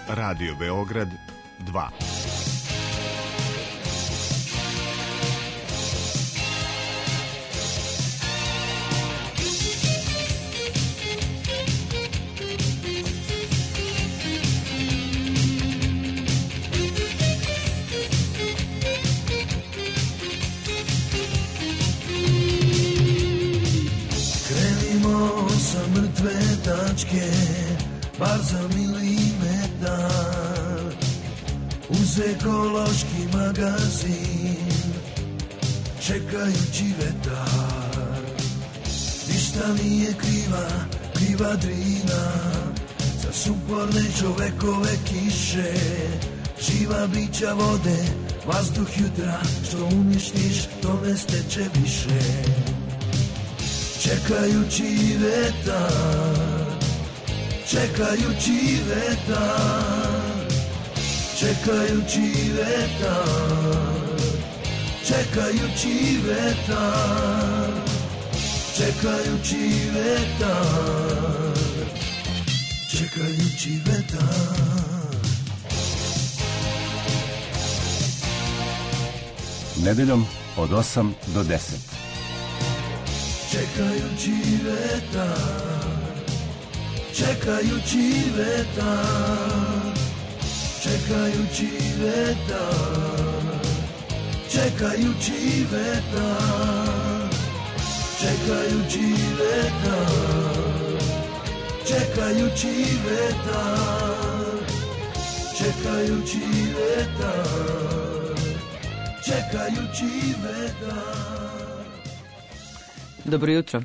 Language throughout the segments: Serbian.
Radio Beograd 2. Krenimo sa mrtve tačke, bar za milimetar, uz ekološki magazin, čekajući vetar. Ništa nije kriva Drina, za suporne čovekove kiše, živa bića vode, vazduh jutra, što uništiš, to ne steče više. Čekajući vetar, čekajući vetar, čekajući vetar, čekajući vetar, čekajući vetar, čekajući vetar. Nedeljom od 8 do 10. Čekajući vetar, čekajući vetar, čekajući vetar, čekajući vetar, čekajući vetar, čekajući vetar, čekajući vetar, čekajući vetar. Dobro jutro.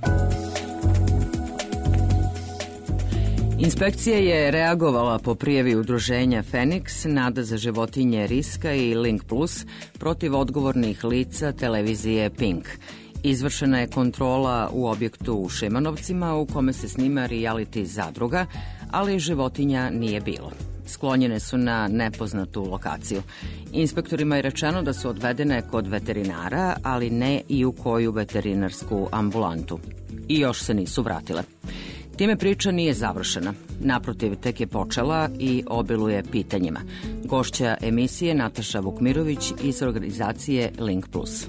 Inspekcija je reagovala po prijavi udruženja Feniks, Nada za životinje Riska i Link Plus protiv odgovornih lica televizije Pink. Izvršena je kontrola u objektu u Šemanovcima u kome se snima reality zadruga, ali životinja nije bilo. Sklonjene su na nepoznatu lokaciju. Inspektorima je rečeno da su odvedene kod veterinara, ali ne i u koju veterinarsku ambulantu. I još se nisu vratile. Time priča nije završena. Naprotiv, tek je počela i obiluje pitanjima. Gošća emisije Nataša Vukmirović iz organizacije Link Plus.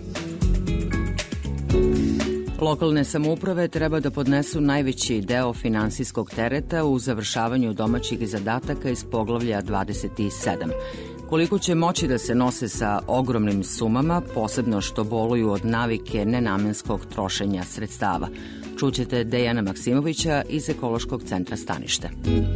Lokalne samouprave treba da podnesu najveći deo finansijskog tereta u završavanju domaćih zadataka iz poglavlja 27. Koliko će moći da se nose sa ogromnim sumama, posebno što boluju od navike nenamenskog trošenja sredstava. Čućete Dejana Maksimovića iz Ekološkog centra Stanište.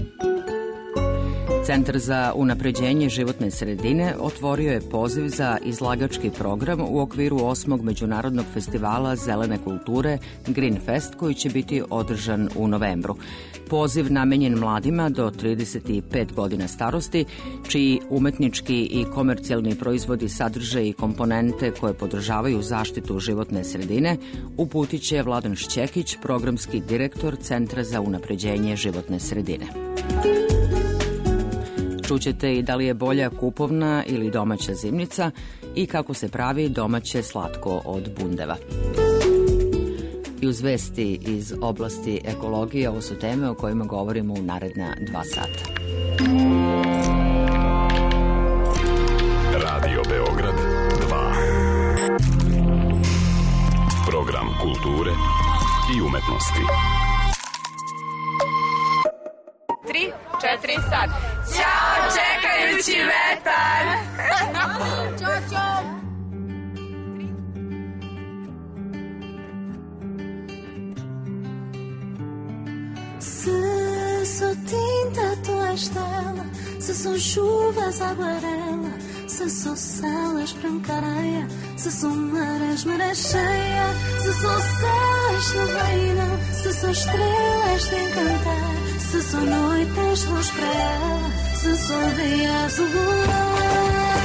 Centar za unapređenje životne sredine otvorio je poziv za izlagački program u okviru 8. međunarodnog festivala zelene kulture Green Fest, koji će biti održan u novembru. Poziv namenjen mladima do 35 godina starosti, čiji umetnički i komercijalni proizvodi sadrže i komponente koje podržavaju zaštitu životne sredine, uputit će Vladan Šćekić, programski direktor Centra za unapređenje životne sredine. Čućete i da li je bolja kupovna ili domaća zimnica i kako se pravi domaće slatko od bundeva. I uz vesti iz oblasti ekologije, ovo su teme o kojima govorimo u naredna 2 sata. Radio Beograd 2. Program kulture i umetnosti. 3, 4, sad. Ćao, čekajući vetar! Ćao, ćao! Se sou tinta, tu és tela. Se sou chuvas, aguarela. Se sou céu, és branca areia. Se sou mar, és maré cheia. Se sou céu, és chuveira. Se sou estrela, és de encantar. Se sou noite, és luz para ela. Se sou dia, és o luar.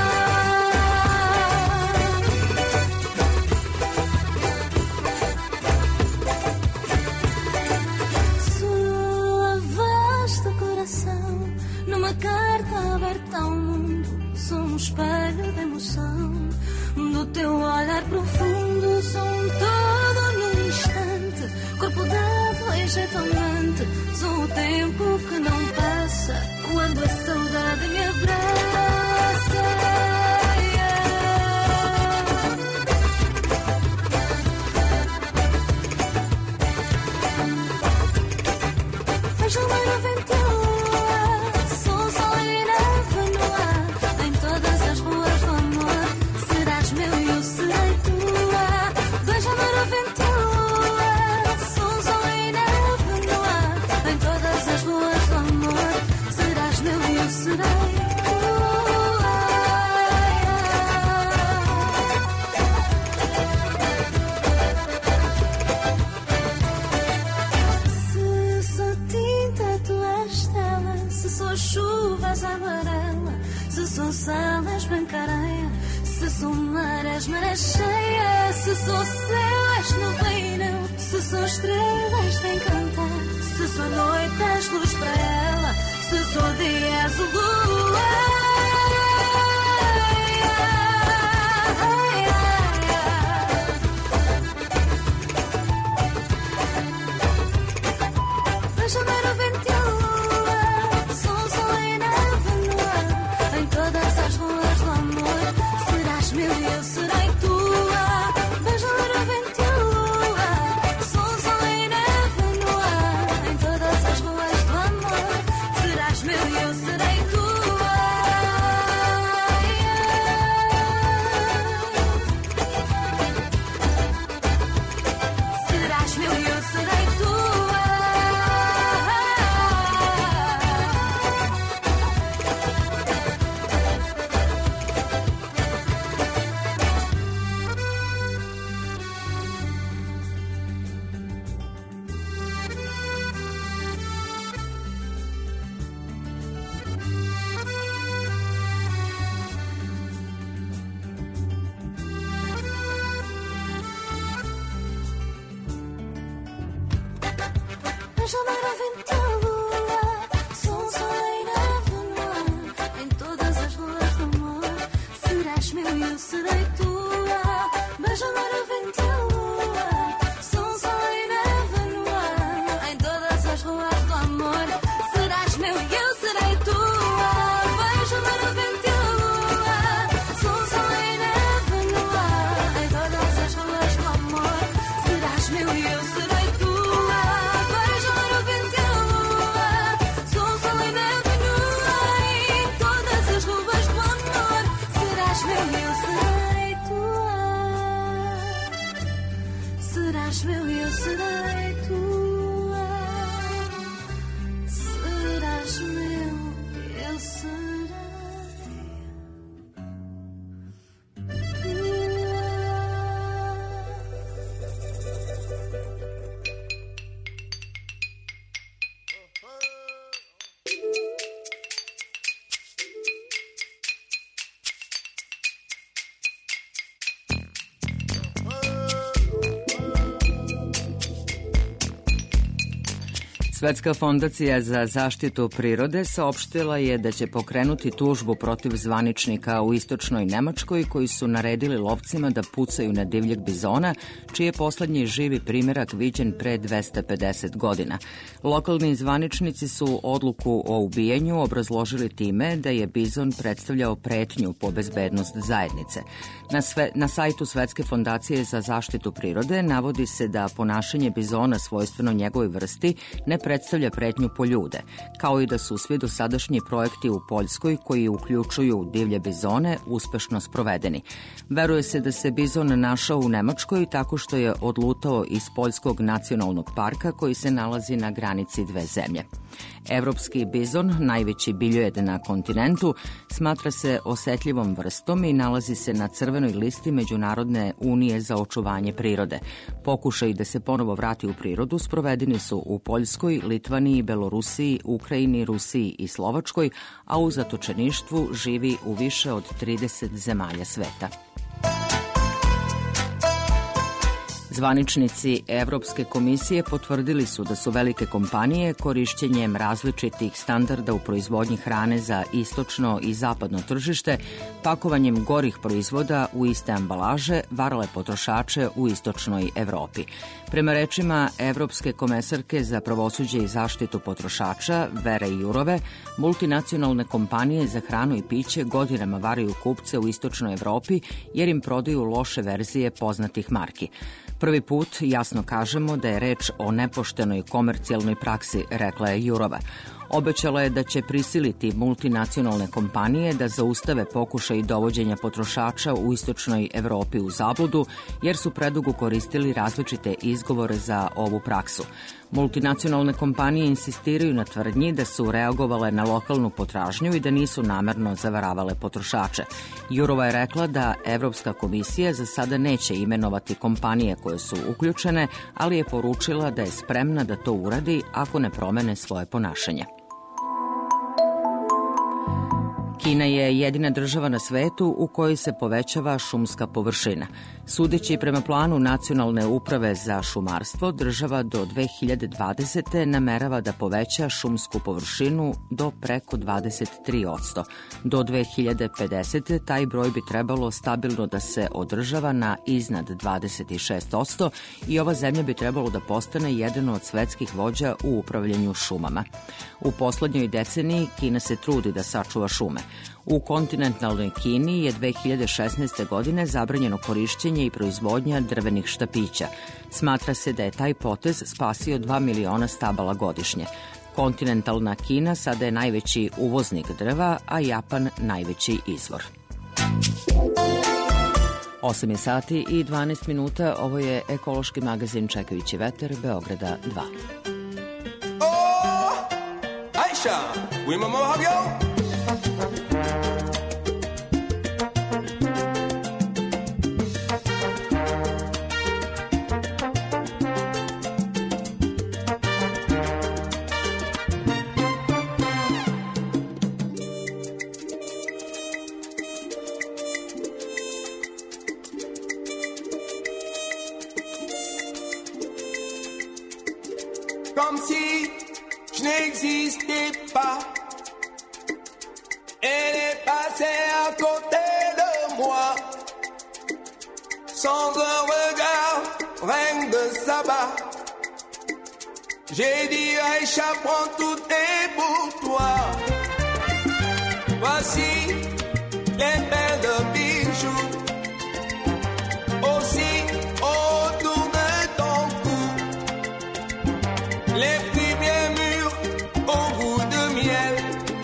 Sou a voz do coração, numa carta aberta ao mundo. Sou espelho de emoção, do teu olhar profundo. Sou todo num instante, corpo dado e jeito amante. Sou o tempo que não passa, quando a saudade chuvas amarela, se são salas branca areia, se são marés, maré cheia, se sou céu, és neblina, se são estrelas, vem cantar, se sou noite, és luz para ela, se sou dia, és lua. Svetska fondacija za zaštitu prirode saopštila je da će pokrenuti tužbu protiv zvaničnika u istočnoj Nemačkoj koji su naredili lovcima da pucaju na divljeg bizona, čiji je poslednji živi primerak viđen pre 250 godina. Lokalni zvaničnici su odluku o ubijanju obrazložili time da je bizon predstavljao pretnju po bezbednost zajednice. Na sajtu Svetske fondacije za zaštitu prirode navodi se da ponašanje bizona svojstveno njegovoj vrsti ne predstavlja pretnju po ljude, kao i da su svi dosadašnji projekti u Poljskoj koji uključuju divlje bizone uspešno sprovedeni. Veruje se da se bizon našao u Nemačkoj tako što je odlutao iz Poljskog nacionalnog parka koji se nalazi na granici dve zemlje. Evropski bizon, najveći biljojed na kontinentu, smatra se osetljivom vrstom i nalazi se na crvenoj listi Međunarodne unije za očuvanje prirode. Pokušaji da se ponovo vrati u prirodu sprovedeni su u Poljskoj, Litvaniji, Belorusiji, Ukrajini, Rusiji i Slovačkoj, a u zatočeništvu živi u više od 30 zemalja sveta. Zvaničnici Evropske komisije potvrdili su da su velike kompanije korišćenjem različitih standarda u proizvodnji hrane za istočno i zapadno tržište, pakovanjem gorih proizvoda u iste ambalaže, varale potrošače u istočnoj Evropi. Prema rečima Evropske komesarke za pravosuđe i zaštitu potrošača Vere Jourove, multinacionalne kompanije za hranu i piće godinama varaju kupce u istočnoj Evropi jer im prodaju loše verzije poznatih marki. Prvi put jasno kažemo da je reč o nepoštenoj komercijalnoj praksi, rekla je Jourova. Obećala je da će prisiliti multinacionalne kompanije da zaustave pokušaj dovođenja potrošača u istočnoj Evropi u zabludu, jer su predugo koristili različite izgovore za ovu praksu. Multinacionalne kompanije insistiraju na tvrdnji da su reagovale na lokalnu potražnju i da nisu namerno zavaravale potrošače. Jourova je rekla da Evropska komisija za sada neće imenovati kompanije koje su uključene, ali je poručila da je spremna da to uradi ako ne promene svoje ponašanje. Kina je jedina država na svetu u kojoj se povećava šumska površina. Sudeći prema planu Nacionalne uprave za šumarstvo, država do 2020. namerava da poveća šumsku površinu do preko 23%. Do 2050. taj broj bi trebalo stabilno da se održava na iznad 26% i ova zemlja bi trebalo da postane jedan od svetskih vođa u upravljanju šumama. U poslednjoj deceniji Kina se trudi da sačuva šume. U kontinentalnoj Kini je 2016. godine zabranjeno korišćenje i proizvodnja drvenih štapića. Smatra se da je taj potez spasio 2 miliona stabala godišnje. Kontinentalna Kina sada je najveći uvoznik drva, a Japan najveći izvor. 8 je sati i 12 minuta. Ovo je ekološki magazin Čekajući vetar, Beograda 2. Aisha, oui maman Habio. Comme si je n'existais pas. Elle est passée à côté de moi, sans un regard, reine de sabbat. J'ai dit Aïcha, prends tout est pour toi. Voici les paires de bijoux, aussi autour de ton cou. Les premiers murs au goût de miel.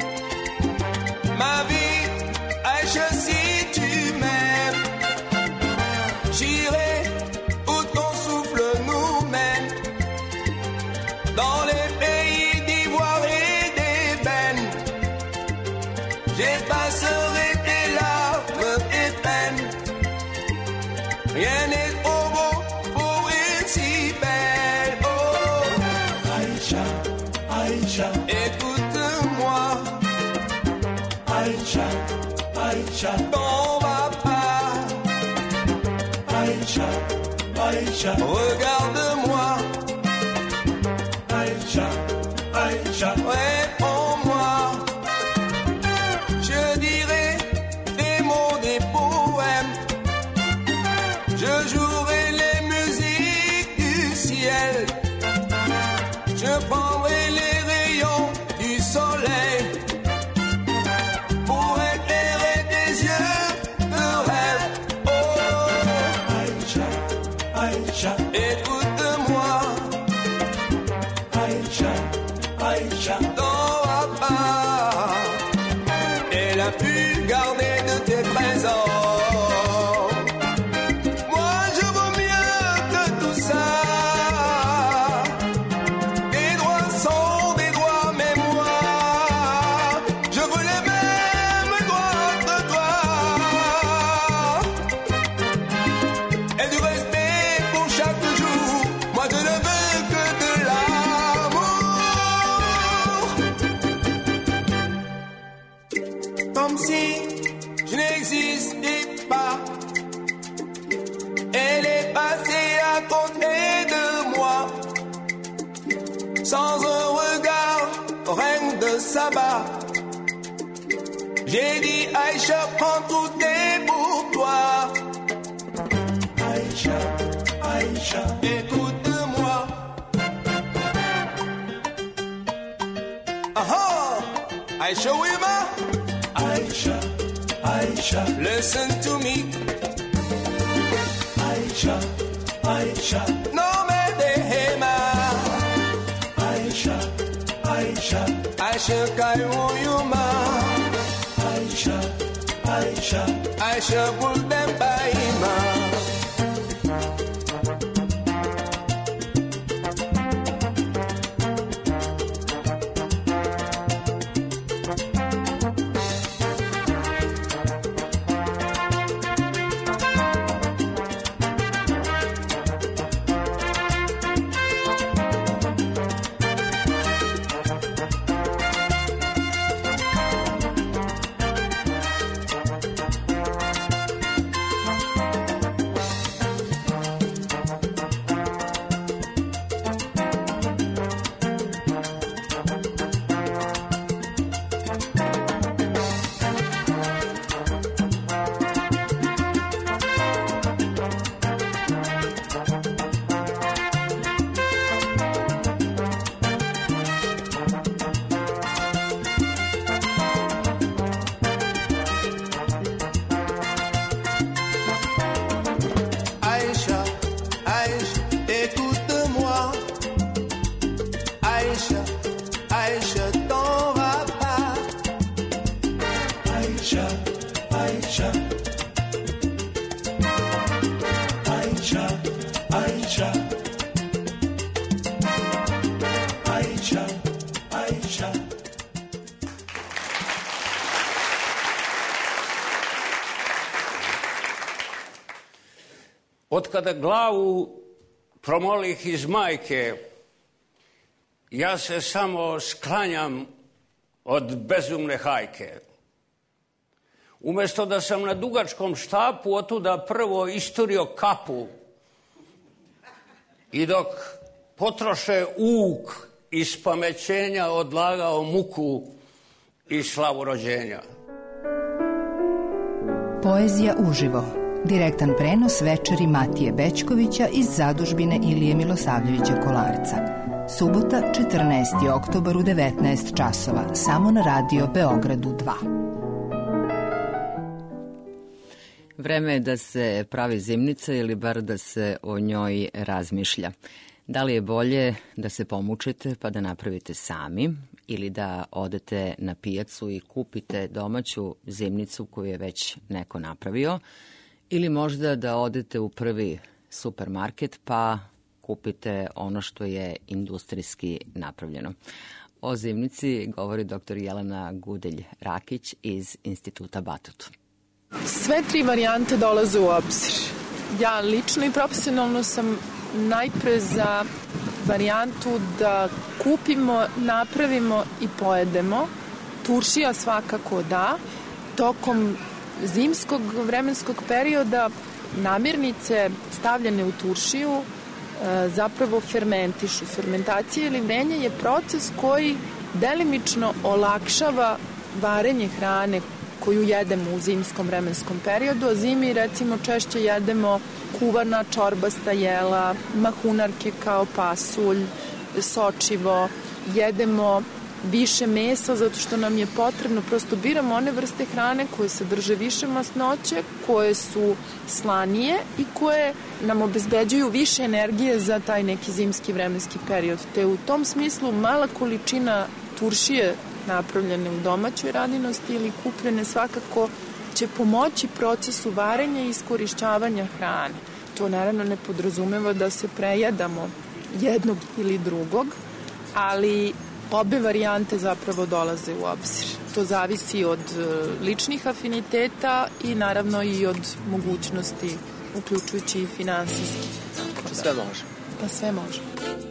Ma vie, Aïcha, si tu m'aimes, j'irai où ton souffle nous mène, dans les pays d'ivoire et d'ébène. J'effacerai tes larmes et peines. Rien n'est trop beau pour une si belle. Oh, Aïcha, Aïcha, écoute-moi, Aïcha, Aïcha, t'en vas pas. Aïcha, Aïcha, Regarde-moi, Aïcha, Aïcha, réponds-moi. Je dirai des mots, des poèmes. Je jouerai les musiques du ciel. Je prendrai les rayons du soleil pour éclairer tes yeux de rêve. Oh, Aïcha, Aïcha, écoute-moi, Aïcha, Aïcha, t'en vas pas. Elle a pu garder de tes trésors. Moi, je vaux mieux que tout ça. Tes droits sont des droits, mais moi, je veux les mêmes droits que toi. Et du respect pour chaque jour. Moi, je ne veux que de l'amour. Comme si je n'existais pas. Elle est passée à côté de moi, sans un regard, reine de sabbat. J'ai dit Aïcha, prends tout est pour toi. Aïcha, Aïcha, Écoute-moi. Ah ah, Aïcha Wima, Aïcha, Aïcha, listen to me. Aïcha, Aïcha, No me dejes más. Aïcha, Aïcha, Aïcha Kayuyuma, Aïcha, Aïcha, Aïcha Buldenbaima. Aisha, Aisha, Aisha, Aisha, Aisha, Aisha. Od kada glavu promolih iz majke, ja se samo sklanjam od bezumne hajke. Umesto da sam na dugačkom štapu otuda prvo isturio kapu i dok potroše uk iz pamećenja odlagao muku i slavu rođenja. Poezija uživo. Direktan prenos večeri Matije Bećkovića iz zadužbine Ilije Milosavljevića Kolarca. Subota, 14. oktobar u 19 časova, samo na radio Beogradu 2. Vreme je da se pravi zimnica ili bar da se o njoj razmišlja. Da li je bolje da se pomučete pa da napravite sami ili da odete na pijacu i kupite domaću zimnicu koju je već neko napravio, ili možda da odete u prvi supermarket pa kupite ono što je industrijski napravljeno. O zimnici govori dr. Jelena Gudelj-Rakić iz Instituta Batut. Sve tri varijante dolaze u obzir. Ja lično i profesionalno sam najpre za varijantu da kupimo, napravimo i pojedemo. Turšija svakako da. Tokom zimskog vremenskog perioda namirnice stavljene u turšiju zapravo fermentišu. Fermentacija ili vrenje je proces koji delimično olakšava varenje hrane koju jedemo u zimskom vremenskom periodu, a zimi recimo češće jedemo kuvana čorbasta jela, mahunarke kao pasulj, sočivo, jedemo više mesa zato što nam je potrebno, prosto biramo one vrste hrane koje sadrže više masnoće, koje su slanije i koje nam obezbeđuju više energije za taj neki zimski vremenski period. Te u tom smislu mala količina turšije napravljene u domaćoj radinosti ili kupljene svakako će pomoći procesu varenja i iskorišćavanja hrane. To naravno ne podrazumeva da se prejedamo jednog ili drugog, ali obe varijante zapravo dolaze u obzir. To zavisi od ličnih afiniteta i naravno i od mogućnosti, uključujući i finansijski. Sve može. Pa sve može.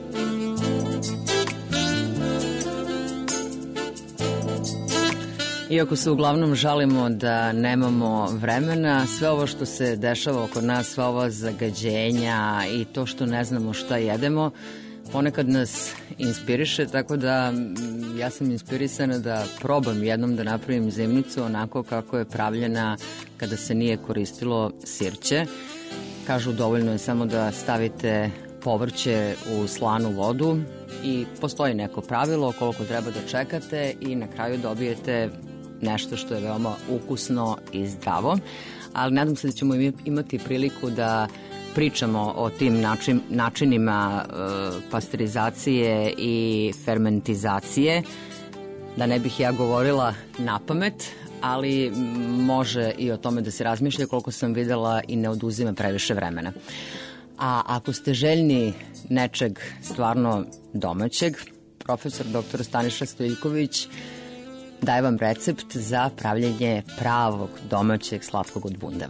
Iako se uglavnom žalimo da nemamo vremena, sve ovo što se dešava oko nas, sva ova zagađenja i to što ne znamo šta jedemo, ponekad nas inspiriše, tako da ja sam inspirisana da probam jednom da napravim zimnicu onako kako je pravljena kada se nije koristilo sirće. Kažu dovoljno je samo da stavite povrće u slanu vodu i postoji neko pravilo koliko treba da čekate i na kraju dobijete nešto što je veoma ukusno i zdravo. Ali nadam se da ćemo imati priliku da pričamo o tim načinima pasterizacije i fermentizacije, da ne bih ja govorila na pamet, ali može i o tome da se razmišlja, koliko sam videla i ne oduzima previše vremena. A ako ste željni nečeg stvarno domaćeg, profesor dr. Staniša Stojiljković daje vam recept za pravljenje pravog domaćeg slatkog od bundeva.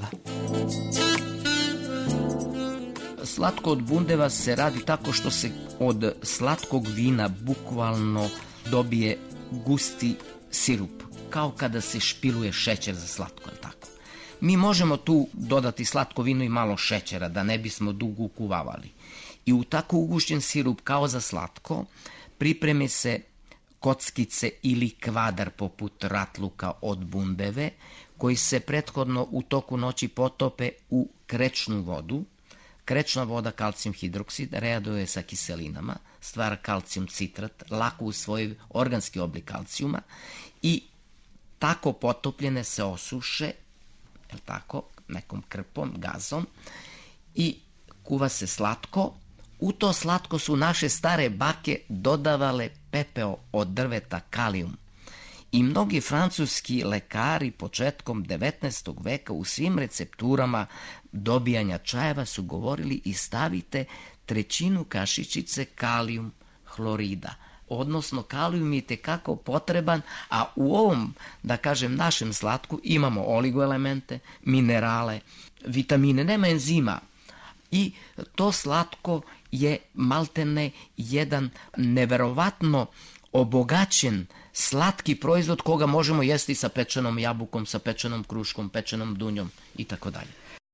Slatko od bundeva se radi tako što se od slatkog vina bukvalno dobije gusti sirup, kao kada se špiluje šećer za slatko, je tako? Mi možemo tu dodati slatko vino i malo šećera, da ne bismo dugo ukuvavali. I u tako ugušćen sirup kao za slatko pripreme se kockice ili kvadar poput ratluka od bundeve, koji se prethodno u toku noći potope u krečnu vodu. Krečna voda, kalcijum hidroksid, reaguje sa kiselinama, stvara kalcijum citrat, lako usvoji organski oblik kalcijuma i tako potopljene se osuše, je tako, nekom krpom, gazom i kuva se slatko. U to slatko su naše stare bake dodavale pepeo od drveta, kalijum. I mnogi francuski lekari početkom 19. veka u svim recepturama dobijanja čajeva su govorili i stavite 1/3 kašičice kalijum hlorida. Odnosno, kalijum je tekako potreban, a u ovom, da kažem, našem slatku imamo oligoelemente, minerale, vitamine, nema enzima. I to slatko je maltene jedan neverovatno obogaćen slatki proizvod koga možemo jesti sa pečenom jabukom, sa pečenom kruškom, pečenom dunjom i tako dalje.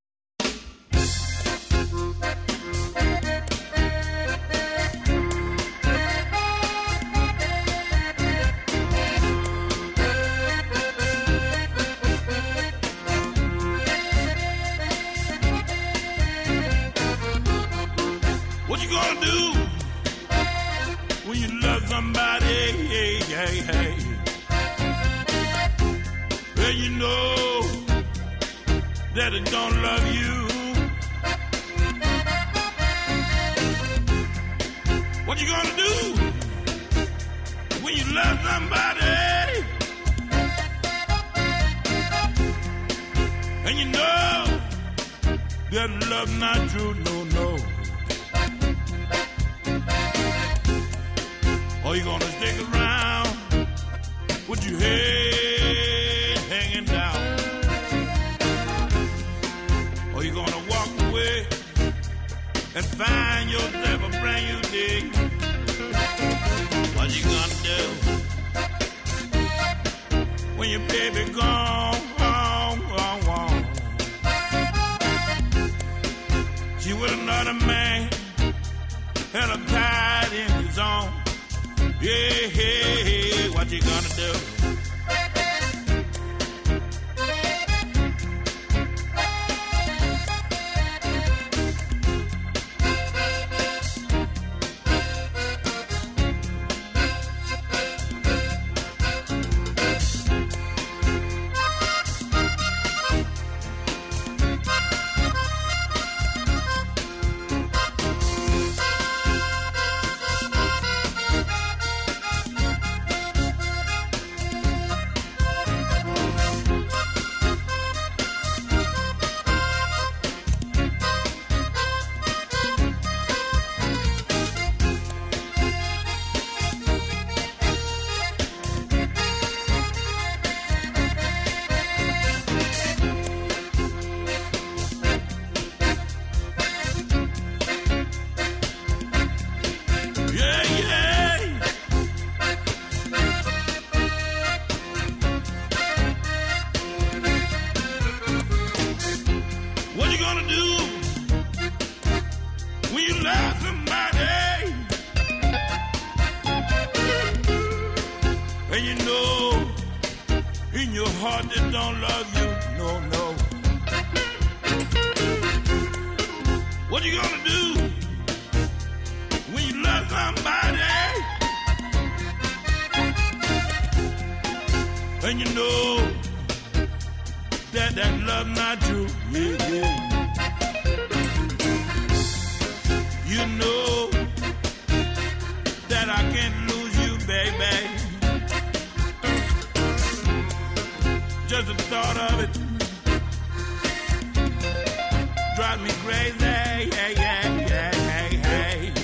What you gonna do when you love somebody? Hey, hey, hey. Well, you know that it don't love you. What you gonna do when you love somebody and you know that love not true? No, no. Or you gonna stick around with your head hanging down? Or you gonna walk away and find yourself a brand new day? What you gonna do when your baby gone, gone, gone, gone? She with another man, held her tied in his arms. Yeah, hey, hey, what you gonna do? And you know that love not true. Yeah, yeah. You know that I can't lose you, baby. Just the thought of it drives me crazy. Yeah, yeah, yeah, hey, hey.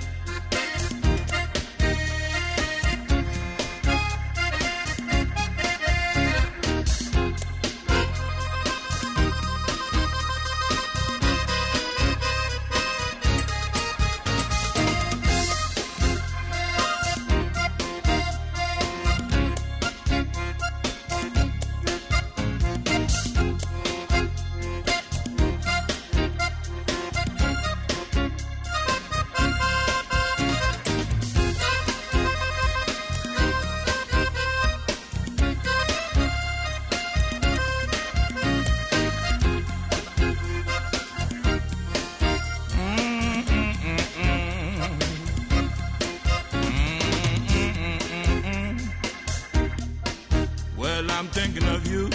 I'm thinking of you.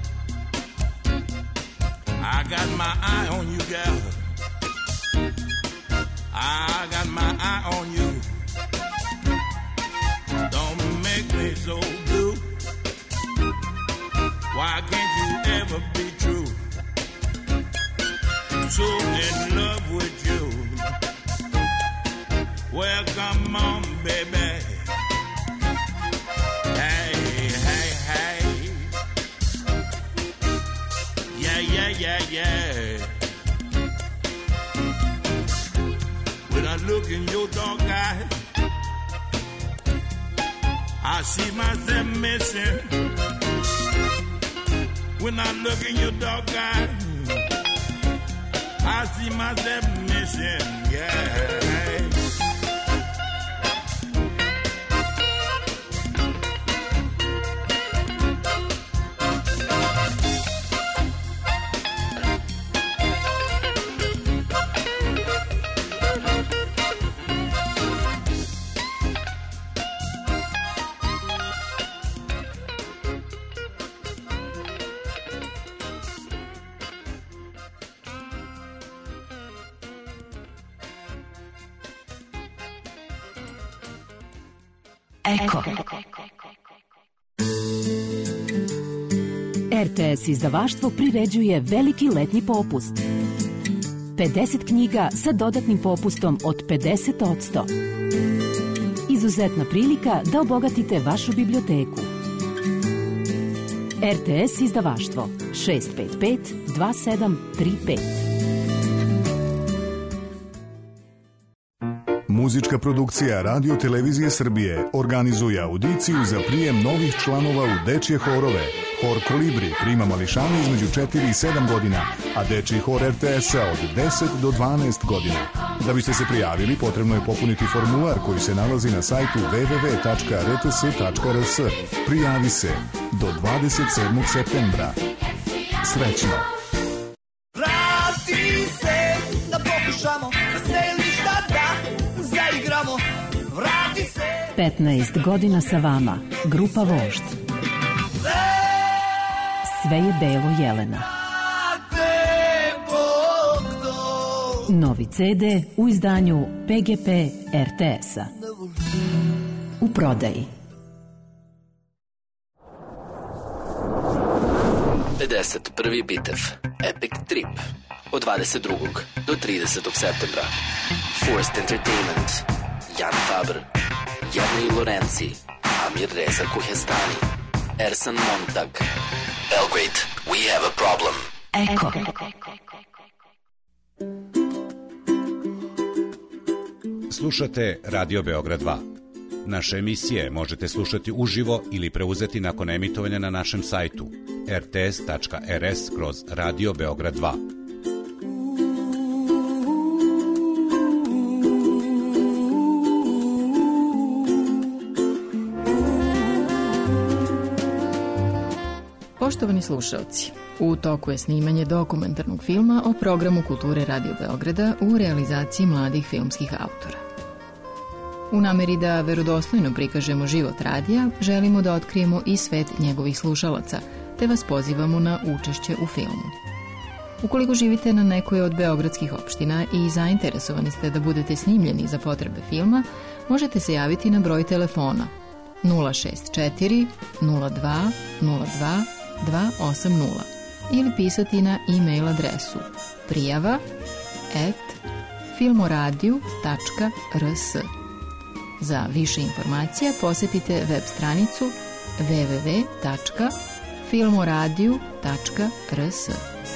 I got my eye on you, gal. I got my eye on you. Don't make me so blue. Why can't you ever be true? So in love with you. Well, come on, baby. Hey, hey, hey. Yeah, yeah, yeah, yeah. When I look in your dark eyes, I see myself missing. When I look in your dark eyes, I see myself missing, yeah. Eko. RTS izdavaštvo priređuje veliki letnji popust. 50 knjiga sa dodatnim popustom od 50%. Izuzetna prilika da obogatite vašu biblioteku. RTS izdavaštvo 655 2735. Muzička produkcija Radio Televizije Srbije organizuje audiciju za prijem novih članova u dečje horove. Hor Kolibri prima mališane između 4 i 7 godina, a dečji hor RTS-a od 10 do 12 godina. Da biste se prijavili, potrebno je popuniti formular koji se nalazi na sajtu www.rts.rs. Prijavi se do 27. septembra. Srećno! Vrati se, da pokušamo, da se ništa da zaigramo. Vrati se. 15 godina sa vama, grupa Vožd. Sve je belo Jelena. Novi CD u izdanju PGP RTS-a. U prodaji. 51. bitev Epic Trip od 22. do 30. septembra. Forced Entertainment, Jan Faber, Jernej Lorenzi, Amir Reza Kuhestani, Ersan Montag. Belgrade, we have a problem. Eko. Slušate Radio Beograd 2. Naše emisije možete slušati uživo ili preuzeti nakon emitovanja na našem sajtu rts.rs/Radio Beograd 2. Poštovani slušalci, u toku je snimanje dokumentarnog filma o programu Kulture Radio Beograda u realizaciji mladih filmskih autora. U nameri da verodostojno prikažemo život radija, želimo da otkrijemo i svet njegovih slušalaca, te vas pozivamo na učešće u filmu. Ukoliko živite na nekoj od beogradskih opština i zainteresovani ste da budete snimljeni za potrebe filma, možete se javiti na broj telefona 064 02 02 280 ili pisati na e-mail adresu prijava@filmoradio.rs. Za više informacija posjetite web stranicu www.filmoradio.rs. 3, 4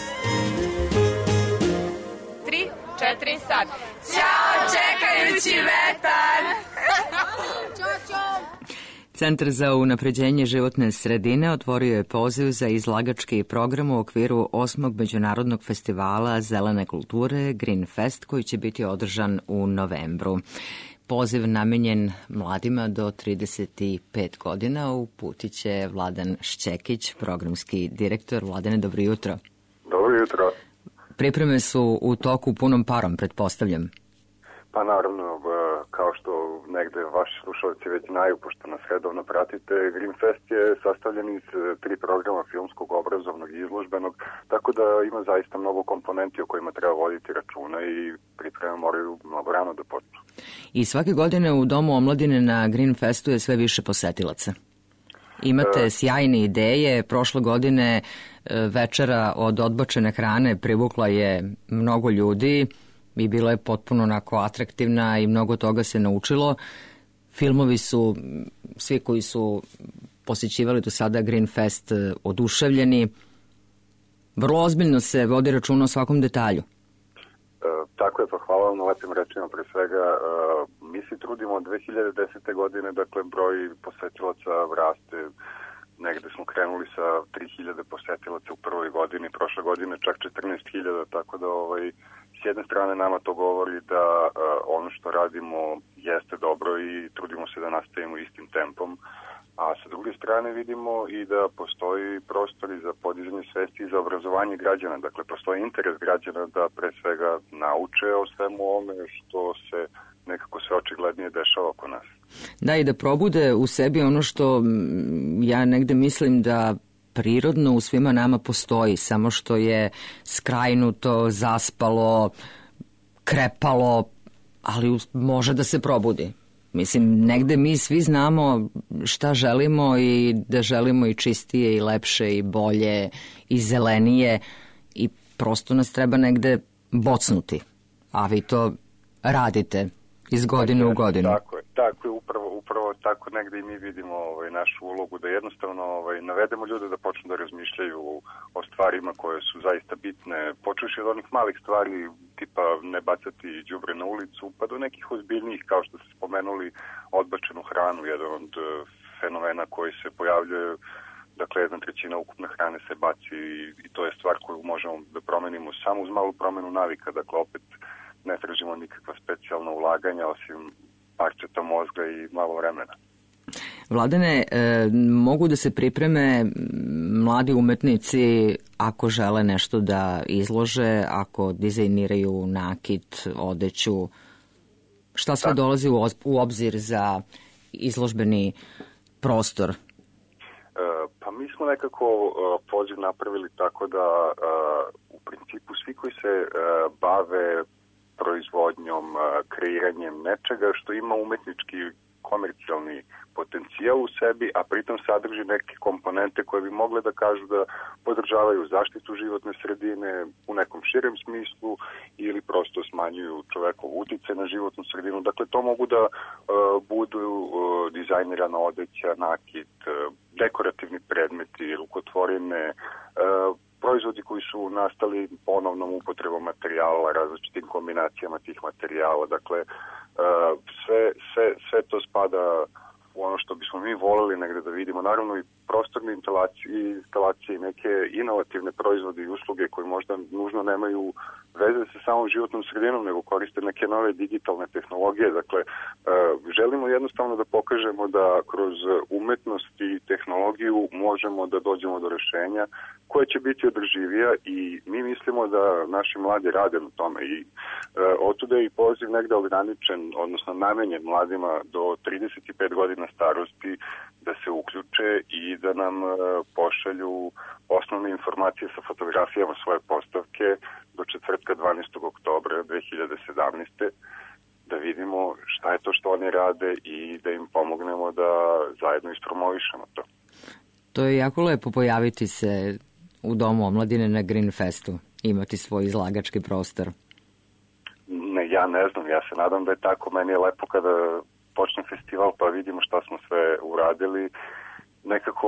sad. Ćao, čekajući vetar! Ćao, ćao! Centar za unapređenje životne sredine otvorio je poziv za izlagački program u okviru 8. međunarodnog festivala zelene kulture Green Fest, koji će biti održan u novembru. Poziv namenjen mladima do 35 godina uputit će Vladan Šćekić, programski direktor. Vladane, dobro jutro. Dobro jutro. Pripreme su u toku punom parom, pretpostavljam. Pa naravno, kao što negde vaši slušalci već znaju, pošto nas redovno pratite, Green Fest je sastavljen iz 3 programa, filmskog, obrazovnog i izložbenog, tako da ima zaista mnogo komponenti o kojima treba voditi računa i pripreme moraju mnogo rano da počnu. I svake godine u Domu omladine na Green Festu je sve više posetilaca. Imate sjajne ideje. Prošle godine večera od odbačene hrane privukla je mnogo ljudi i bila je potpuno onako atraktivna i mnogo toga se naučilo. Filmovi su, svi koji su posjećivali do sada Green Fest, oduševljeni. Vrlo ozbiljno se vodi računa o svakom detalju. Tako je, pa hvala vam na lepim rečima. Pre svega, mi se trudimo od 2010. godine, dakle, broj posetilaca raste. Negde smo krenuli sa 3000 posetilaca u prvoj godini, prošle godine čak 14.000, tako da s jedne strane nama to govori da ono što radimo jeste dobro i trudimo se da nastavimo istim tempom, a sa druge strane vidimo i da postoji prostor i za podizanje svesti i za obrazovanje građana. Dakle, postoji interes građana da pre svega nauče o svemu ovome što se nekako sve očiglednije dešava oko nas. Da, i da probude u sebi ono što ja negde mislim da prirodno u svima nama postoji, samo što je skrajnuto, zaspalo, krepalo, ali može da se probudi. Mislim, negde mi svi znamo šta želimo i da želimo i čistije i lepše i bolje i zelenije i prosto nas treba negde bocnuti. A vi to radite iz godine u godinu. Tako je, upravo tako negde i mi vidimo našu ulogu, da jednostavno navedemo ljude da počnu da razmišljaju o stvarima koje su zaista bitne, počuši od onih malih stvari tipa ne bacati đubre na ulicu, pa do nekih ozbiljnijih, kao što ste spomenuli, odbačenu hranu, jedan od fenomena koji se pojavljuje. Dakle, 1/3 ukupne hrane se baci i to je stvar koju možemo da promenimo samo uz malu promenu navika. Dakle, opet ne tražimo nikakva specijalna ulaganja osim parčeta mozga i malo vremena. Vladane, mogu da se pripreme mladi umetnici ako žele nešto da izlože, ako dizajniraju nakit, odeću? Šta sve dolazi u obzir za izložbeni prostor? Pa mi smo nekako poziv napravili tako da u principu svi koji se bave proizvodnjom, kreiranjem nečega što ima umetnički komercijalni potencijal u sebi, a pritom sadrži neke komponente koje bi mogle da kažu da podržavaju zaštitu životne sredine u nekom širem smislu ili prosto smanjuju čovekov uticaj na životnu sredinu. Dakle, to mogu da budu dizajnirana odeća, nakit, dekorativni predmeti, rukotvorine, proizvodi koji su nastali ponovnom upotrebom materijala, različitim kombinacijama tih materijala. Dakle, sve to spada u ono što bismo mi voleli negde da vidimo. Naravno i prostorne instalacije, neke inovativne proizvode i usluge koje možda nužno nemaju veze sa samom životnom sredinom, nego koriste neke nove digitalne tehnologije. Dakle, želimo jednostavno da pokažemo da kroz umetnost i tehnologiju možemo da dođemo do rešenja koje će biti održivija i mi mislimo da naši mladi rade na tome i otuda je i poziv negde ograničen, odnosno namenjen mladima do 35 godina starosti da se uključe i da nam pošalju osnovne informacije sa fotografijama svoje postavke do četvrtka 12. oktobra 2017. da vidimo šta je to što oni rade i da im pomognemo da zajedno ispromovišemo to. To je jako lepo pojaviti se u Domu omladine na Green Festu, imati svoj izlagački prostor. Ne, ja ne znam, ja se nadam da je tako. Meni je lepo kada počne festival pa vidimo šta smo sve uradili. Nekako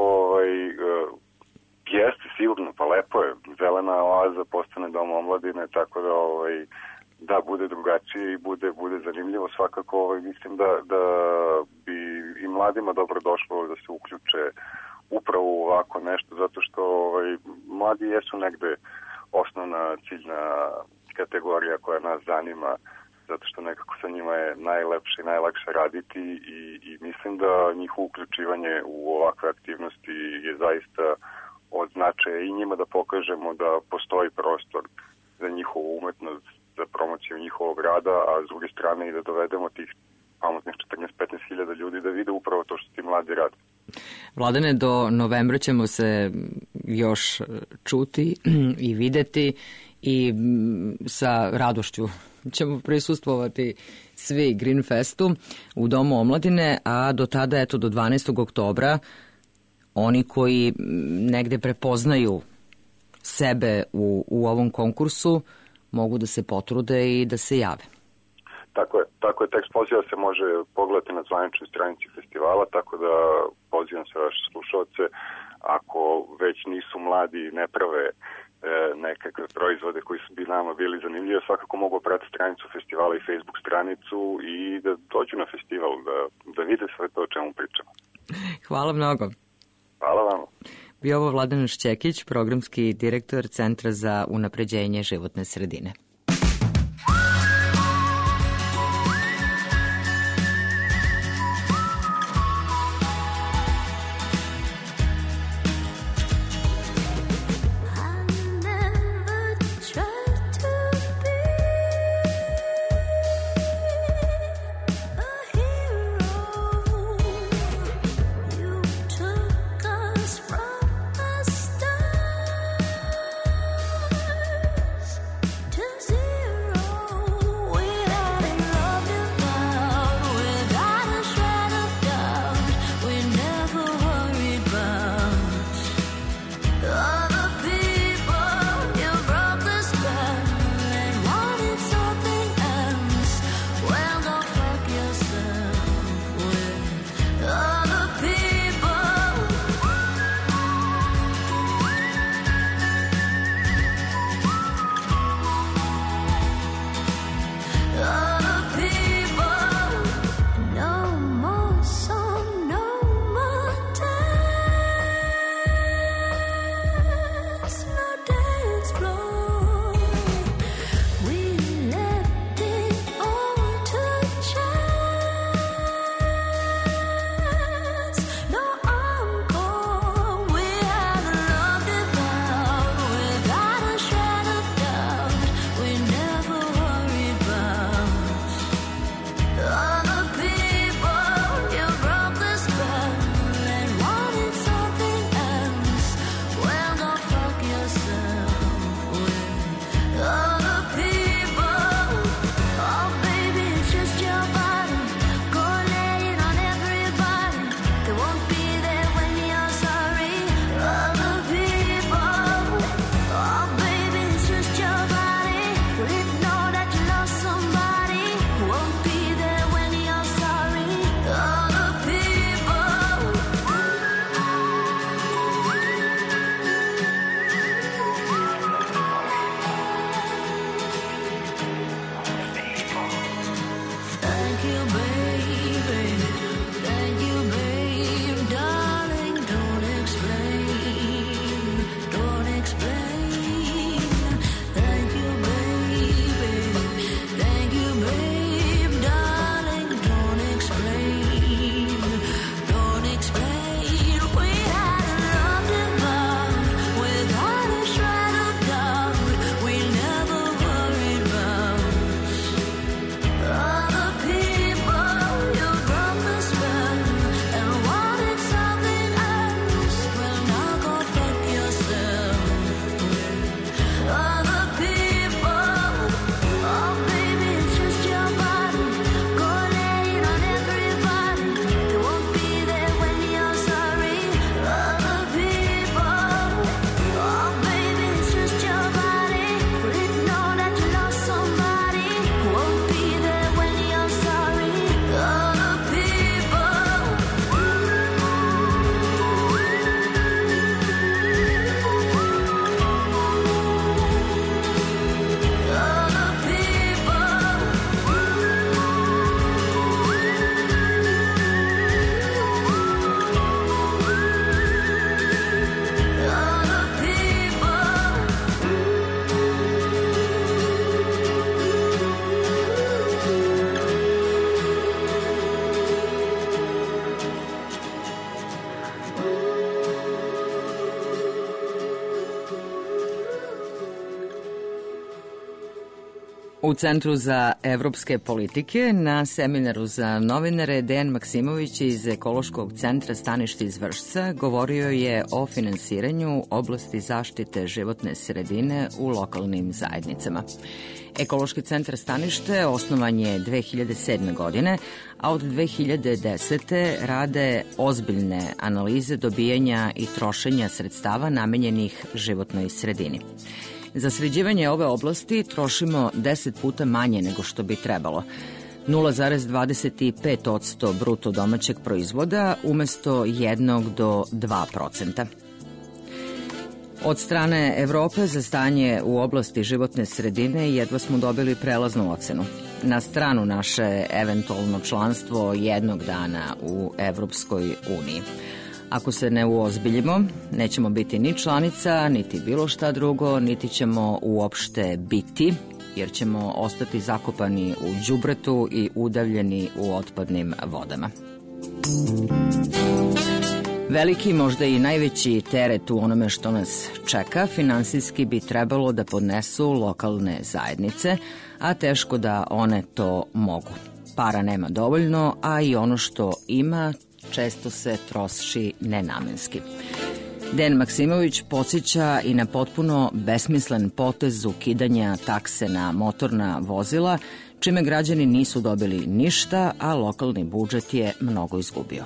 jeste sigurno, pa lepo je. Zelena oaza postane Dom omladine, tako da bude drugačije i bude zanimljivo. Svakako mislim da bi i mladima dobro došlo da se uključe upravo u ovako nešto, zato što mladi jesu negde osnovna ciljna kategorija koja nas zanima, zato što nekako sa njima je najlepše i najlakše raditi i mislim da njihovo uključivanje u ovakve aktivnosti je zaista od značaja i njima da pokažemo da postoji prostor za njihovu umetnost, za promociju njihovog rada, a s druge strane i da dovedemo tih pamotnih 14-15 hiljada ljudi da vide upravo to što ti mladi rade. Vladane, do novembra ćemo se još čuti i videti i sa radošću ćemo prisustvovati svi Green Festu u Domu omladine, a do tada, eto, do 12. oktobra oni koji negde prepoznaju sebe u ovom konkursu mogu da se potrude i da se jave. Tako je, tekst poziva se može pogledati na zvaničnoj stranici festivala, tako da pozivam se vaše slušalce, ako već nisu mladi i ne prave nekakve proizvode koji su bi nama bili zanimljivi, svakako mogu pratiti stranicu festivala i Facebook stranicu i da dođu na festival, da vide sve to o čemu pričamo. Hvala mnogo. Hvala vam. Bio ovo Vladan Šćekić, programski direktor Centra za unapređenje životne sredine. Just U Centru za evropske politike na seminaru za novinare Dejan Maksimović iz Ekološkog centra Stanište iz Vršca govorio je o finansiranju oblasti zaštite životne sredine u lokalnim zajednicama. Ekološki centar Stanište osnovan je 2007. godine, a od 2010. rade ozbiljne analize dobijanja i trošenja sredstava namenjenih životnoj sredini. Za sređivanje ove oblasti trošimo 10 puta manje nego što bi trebalo. 0,25% bruto domaćeg proizvoda umesto 1 do 2%. Od strane Evrope za stanje u oblasti životne sredine jedva smo dobili prelaznu ocenu. Na stranu naše eventualno članstvo jednog dana u Evropskoj uniji. Ako se ne uozbiljimo, nećemo biti ni članica, niti bilo šta drugo, niti ćemo uopšte biti, jer ćemo ostati zakopani u đubretu i udavljeni u otpadnim vodama. Veliki, možda i najveći teret u onome što nas čeka finansijski bi trebalo da podnesu lokalne zajednice, a teško da one to mogu. Para nema dovoljno, a i ono što ima često se troši nenamenski. Dejan Maksimović podsjeća i na potpuno besmislen potez ukidanja takse na motorna vozila, čime građani nisu dobili ništa, a lokalni budžet je mnogo izgubio.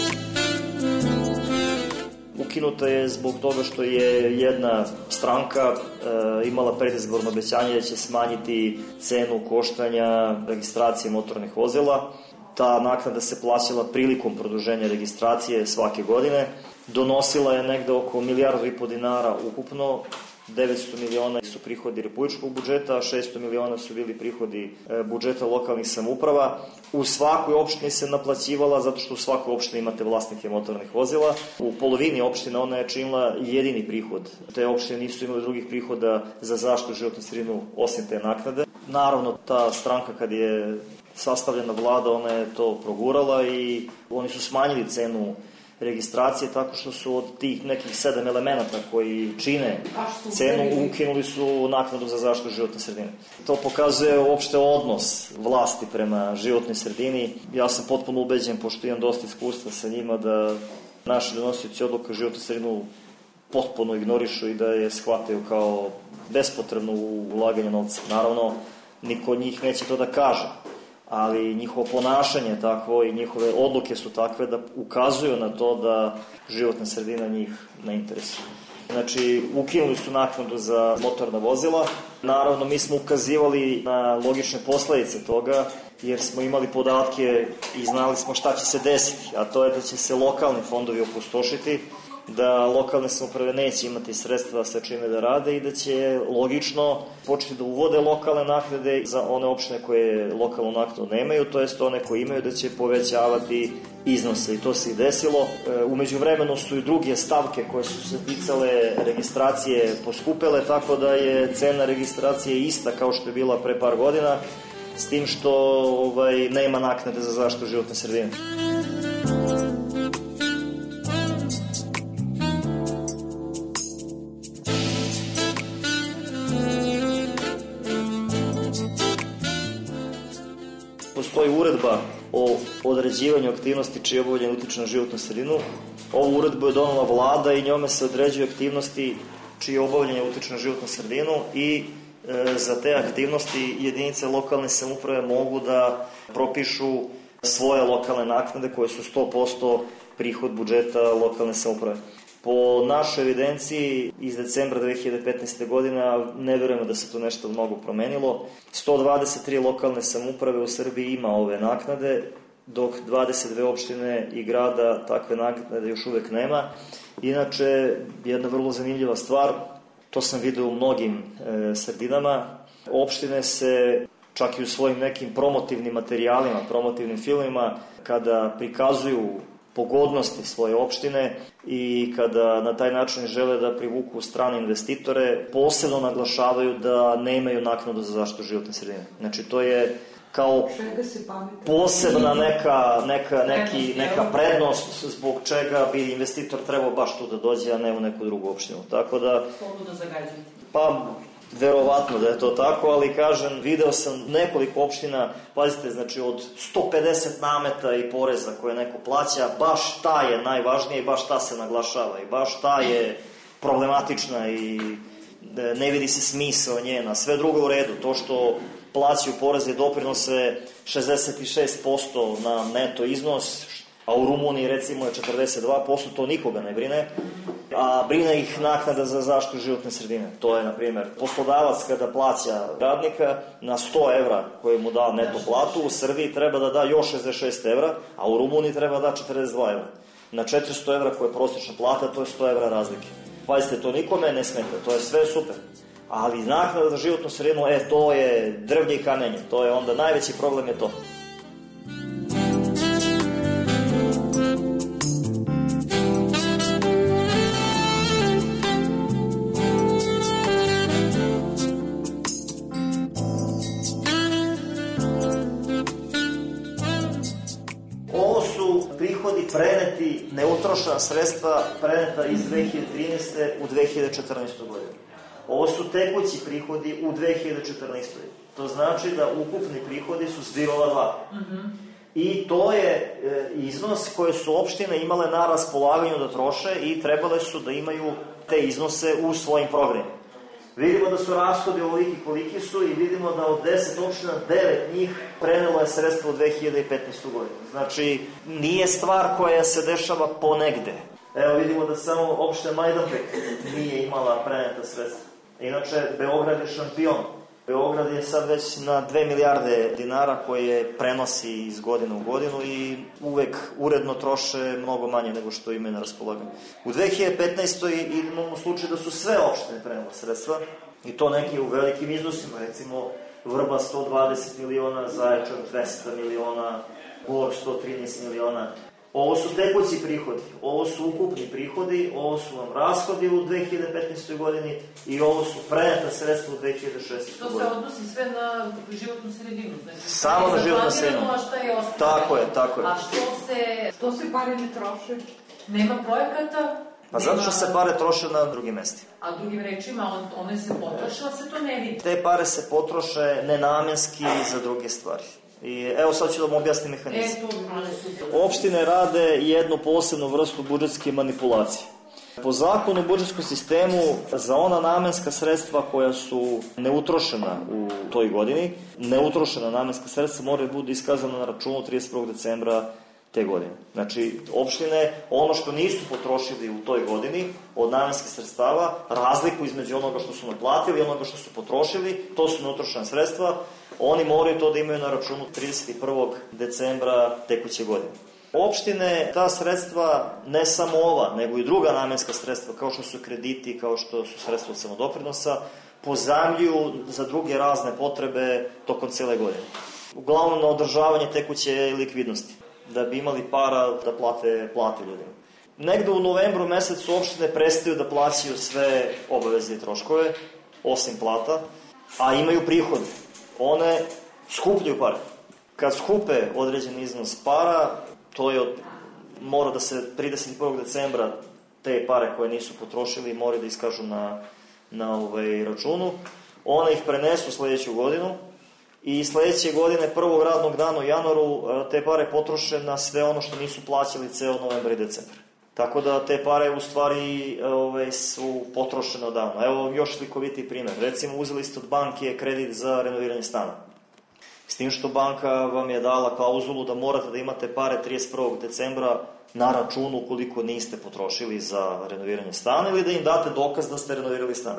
Ukinuta je zbog toga što je jedna stranka imala predizborno obećanje da će smanjiti cenu koštanja registracije motornih vozila. Ta naknada se plaćala prilikom produženja registracije svake godine. Donosila je negde oko 1,5 milijardu dinara ukupno. 900 miliona su prihodi republičkog budžeta, a 600 miliona su bili prihodi budžeta lokalnih samouprava. U svakoj opštini se naplaćivala zato što u svakoj opštini imate vlasnike motornih vozila. U polovini opština ona je činila jedini prihod. Te opštine nisu imali drugih prihoda za zaštitu životne sredine osim te naknade. Naravno, ta stranka kad je sastavljena vlada, ona je to progurala i oni su smanjili cenu registracije tako što su od tih nekih 7 elemenata koji čine cenu ukinuli su naknadu za zaštitu životne sredine. To pokazuje uopšte odnos vlasti prema životnoj sredini. Ja sam potpuno ubeđen, pošto imam dosta iskustva sa njima, da naši donosioci odluka životnu sredinu potpuno ignorišu i da je shvataju kao bespotrebno ulaganje novca. Naravno, niko od njih neće to da kaže, ali njihovo ponašanje je takvo i njihove odluke su takve da ukazuju na to da životna sredina njih ne interesuje. Znači, ukinuli su naknadu za motorna vozila. Naravno, mi smo ukazivali na logične posledice toga, jer smo imali podatke i znali smo šta će se desiti, a to je da će se lokalni fondovi opustošiti, da lokalne samouprave neće imati sredstva sa čime da rade i da će logično početi da uvode lokalne naknade za one opštine koje lokalnu naknadu nemaju, to jest one koje imaju, da će povećavati iznose i to se i desilo. Umeđu vremenu su i druge stavke koje su se ticale registracije poskupele, tako da je cena registracije ista kao što je bila pre par godina, s tim što nema naknade za zaštitu životne sredine. Postoji uredba o određivanju aktivnosti čije obavljanje utiče na životnu sredinu. Ovu uredbu je donela vlada i njome se određuju aktivnosti čije obavljanje utiče na životnu sredinu i za te aktivnosti jedinice lokalne samouprave mogu da propišu svoje lokalne naknade koje su 100% prihod budžeta lokalne samouprave. Po našoj evidenciji iz decembra 2015. godine, ne verujemo da se to nešto mnogo promenilo, 123 lokalne samouprave u Srbiji ima ove naknade, dok 22 opštine i grada takve naknade još uvek nema. Inače, jedna vrlo zanimljiva stvar, to sam vidio u mnogim sredinama, opštine se čak i u svojim nekim promotivnim materijalima, promotivnim filmima, kada prikazuju pogodnosti svoje opštine i kada na taj način žele da privuku strane investitore, posebno naglašavaju da nemaju naknadu za zaštitu životne sredine. Znači, to je kao posebna neka prednost zbog čega bi investitor trebao baš tu da dođe, a ne u neku drugu opštinu. Tako da, slobodno zagađenje. Pa, Verovatno da je to tako, ali kažem, video sam nekoliko opština, pazite, znači od 150 nameta i poreza koje neko plaća, baš ta je najvažnija i baš ta se naglašava i baš ta je problematična i ne vidi se smisao njena. Sve drugo u redu, to što plaćaju poreze i doprinose 66% na neto iznos, a u Rumuniji recimo je 42%, to nikoga ne brine, a brine ih naknada za zaštitu životne sredine. To je, na primjer, poslodavac kada plaća radnika na 100 evra koje mu da neto platu, u Srbiji treba da da još 66 evra, a u Rumuniji treba da 42 evra. Na 400 evra koja je prosječna plata, to je 100 evra razlike. Pazite, to nikome ne smeta, to je sve super. Ali naknada za životnu sredinu, to je drvlje i kamenje, to je onda najveći problem je to. Prihodi preneti, neutrošena sredstva preneta iz 2013. u 2014. godinu. Ovo su tekući prihodi u 2014. To znači da ukupni prihodi su s 0,2. I to je iznos koje su opštine imale na raspolaganju da troše i trebale su da imaju te iznose u svojim programima. Vidimo da su rashodi ovoliki koliki su i vidimo da od 10 opština 9 njih prenelo je sredstvo u 2015. godinu. Znači, nije stvar koja se dešava ponegde. Evo vidimo da samo opština Majdanpek nije imala preneta sredstva. Inače, Beograd je šampion. Beograd je sad već na 2 milijarde dinara koje prenosi iz godine u godinu i uvek uredno troše mnogo manje nego što imaju na raspolaganju. U 2015. imamo slučaj da su sve opštine prenele sredstva i to neki u velikim iznosima, recimo Vrba 120 miliona, Zaječar 200 miliona, Bor 113 miliona. Ovo su tekući prihodi, ovo su ukupni prihodi, ovo su vam rashodi u 2015. godini i ovo su preneta sredstva u 2016. godini. To se odnosi sve na životnu sredinu? Znači, samo na životnu sredinu. Tako je. A što se pare ne troše? Nema projekata? Pa zato što se pare troše na drugim mestima. A drugim rečima, one se potroše, ali se to ne vidi. Te pare se potroše nenamenski za druge stvari. I evo sad ću da vam objasnim mehanizam. Opštine rade jednu posebnu vrstu budžetske manipulacije. Po zakonu o budžetskom sistemu za ona namenska sredstva koja su neutrošena u toj godini, neutrošena namenska sredstva moraju budu iskazana na računu 31. decembra te godine. Znači, opštine, ono što nisu potrošili u toj godini od namenskih sredstava, razliku između onoga što su naplatili i onoga što su potrošili, to su neutrošena sredstva, oni moraju to da imaju na računu 31. decembra tekuće godine. Opštine, ta sredstva, ne samo ova, nego i druga namenska sredstva, kao što su krediti, kao što su sredstva od samodoprinosa, pozajmljuju za druge razne potrebe tokom cele godine. Uglavnom na održavanje tekuće likvidnosti, da bi imali para da plate ljudima. Negde u novembru mesecu opštine prestaju da plaćaju sve obaveze i troškove, osim plata, a imaju prihode. One skupljaju pare. Kad skupe određen iznos para, to je mora da se 31. decembra te pare koje nisu potrošili moraju da iskažu na računu. One ih prenesu sledeću godinu i sledeće godine, prvog radnog dana u januaru, te pare potroše na sve ono što nisu plaćali ceo novembar i decembar. Tako da te pare u stvari su potrošene odavno. Evo još slikoviti primjer. Recimo, uzeli ste od banke kredit za renoviranje stana. S tim što banka vam je dala klauzulu da morate da imate pare 31. decembra na računu ukoliko niste potrošili za renoviranje stana ili da im date dokaz da ste renovirali stan.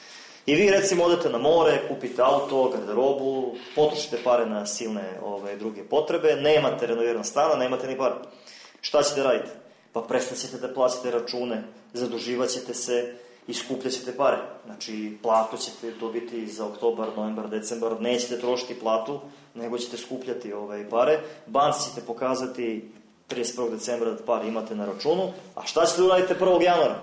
I vi recimo odete na more, kupite auto, garderobu, potrošite pare na silne druge potrebe, nemate renoviran stana, nemate ni pare. Šta ćete raditi? Pa prestaćete da plaćate račune, zaduživat ćete se i skupljat ćete pare. Znači, platu ćete dobiti za oktobar, novembar, decembar, nećete trošiti platu, nego ćete skupljati pare. Banci ćete pokazati 31. decembra da pare imate na računu, a šta ćete uraditi 1. januara?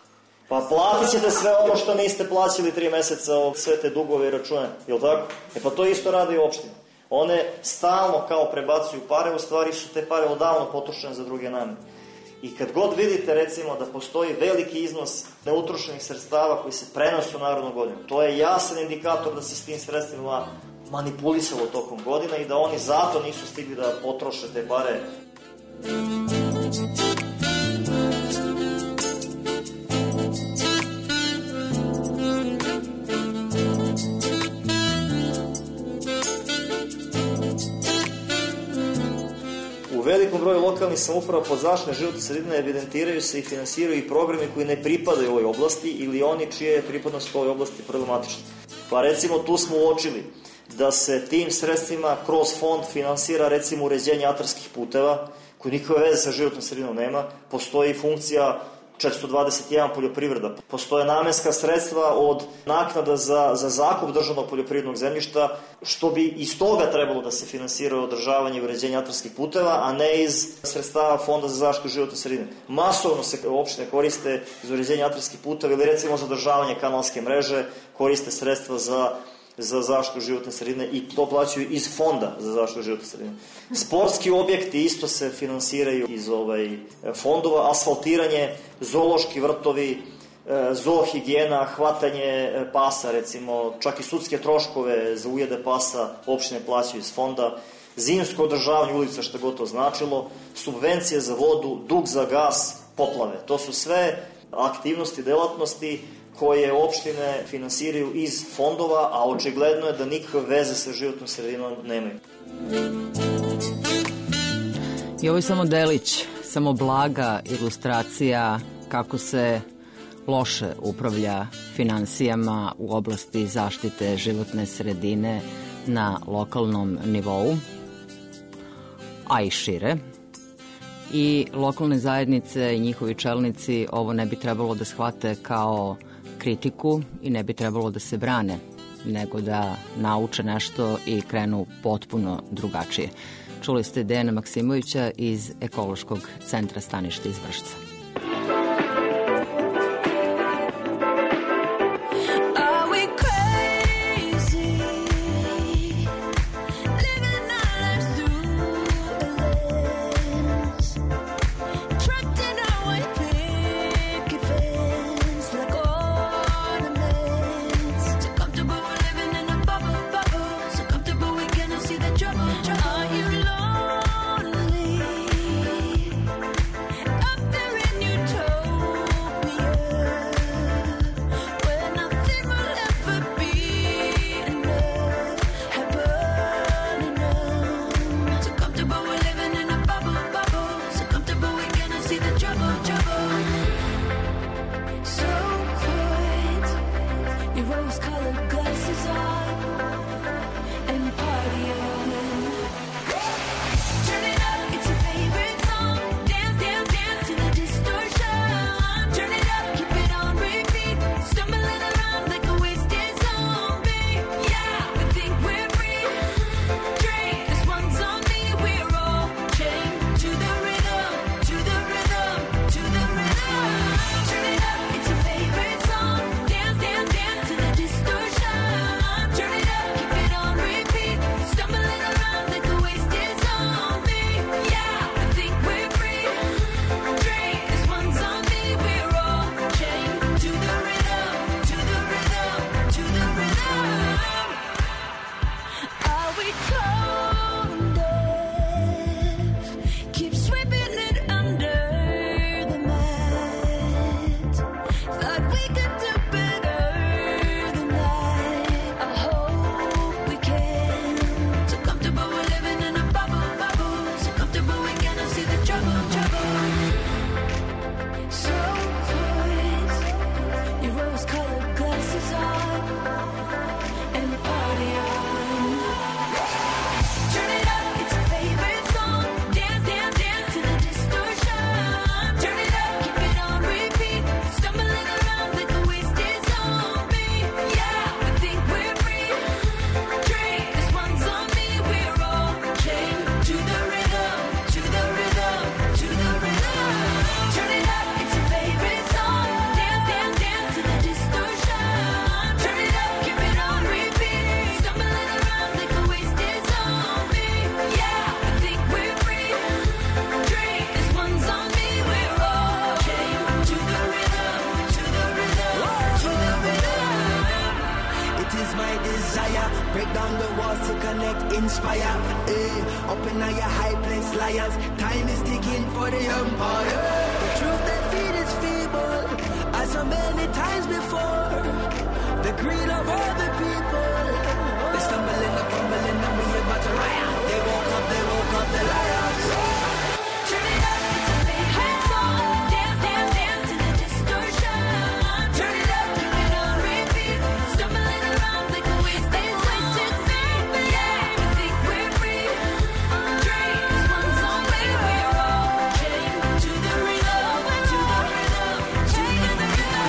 Pa platit ćete sve ono što niste plaćali 3 meseca, sve te dugove i račune, jel tako? Pa to isto rade i opštine. One stalno kao prebacuju pare, u stvari su te pare odavno potrošene za druge namene. I kad god vidite, recimo, da postoji veliki iznos neutrošenih sredstava koji se prenose u narodnu godinu, to je jasan indikator da se s tim sredstvima manipulisalo tokom godina i da oni zato nisu stigli da potroše te pare. U velikom broju lokalnih samouprava pod zaštitom životne sredine evidentiraju se i finansiraju i programi koji ne pripadaju ovoj oblasti ili oni čije je pripadnost ovoj oblasti problematična. Pa recimo tu smo uočili da se tim sredstvima kroz fond finansira recimo uređenje atarskih puteva, koji nikakve veze sa životnom sredinom nema, postoji funkcija 421 poljoprivreda, postoje namenska sredstva od naknada za zakup državnog poljoprivrednog zemljišta, što bi iz toga trebalo da se finansira održavanje i uređenje atarskih puteva, a ne iz sredstava Fonda za zaštitu životne sredine. Masovno se opštine koriste iz uređenja atarskih puteva ili recimo za održavanje kanalske mreže, koriste sredstva za zaštitu životne sredine i to plaćaju iz Fonda za zaštitu životne sredine. Sportski objekti isto se finansiraju iz fondova, asfaltiranje, zoološki vrtovi, zoohigijena, hvatanje pasa, recimo, čak i sudske troškove za ujede pasa opštine plaćaju iz fonda, zimsko održavanje ulica, što god to značilo, subvencije za vodu, dug za gas, poplave. To su sve aktivnosti, delatnosti koje opštine finansiraju iz fondova, a očigledno je da nikakve veze sa životnom sredinom nemaju. I ovo je samo delić, samo blaga ilustracija kako se loše upravlja finansijama u oblasti zaštite životne sredine na lokalnom nivou, a i šire. I lokalne zajednice i njihovi čelnici ovo ne bi trebalo da shvate kao kritiku i ne bi trebalo da se brane, nego da nauče nešto i krenu potpuno drugačije. Čuli ste Dejana Maksimovića iz Ekološkog centra Stanište iz Vršca. break down the walls to connect, inspire. Up in your high place, liars. Time is ticking for the empire. The truth they feed is feeble, as so many times before. The greed of all the people. They stumbling and fumbling and we about to riot. They woke up, the liars. Turn it up, it's a big hot song. Dance, dance, dance to the distortion. Turn it up, keep it on repeat. Stumbling around like a wasted feet. Yeah, we think we're free. Dreams, one song where we're all chained to the rhythm, to the rhythm, to the rhythm.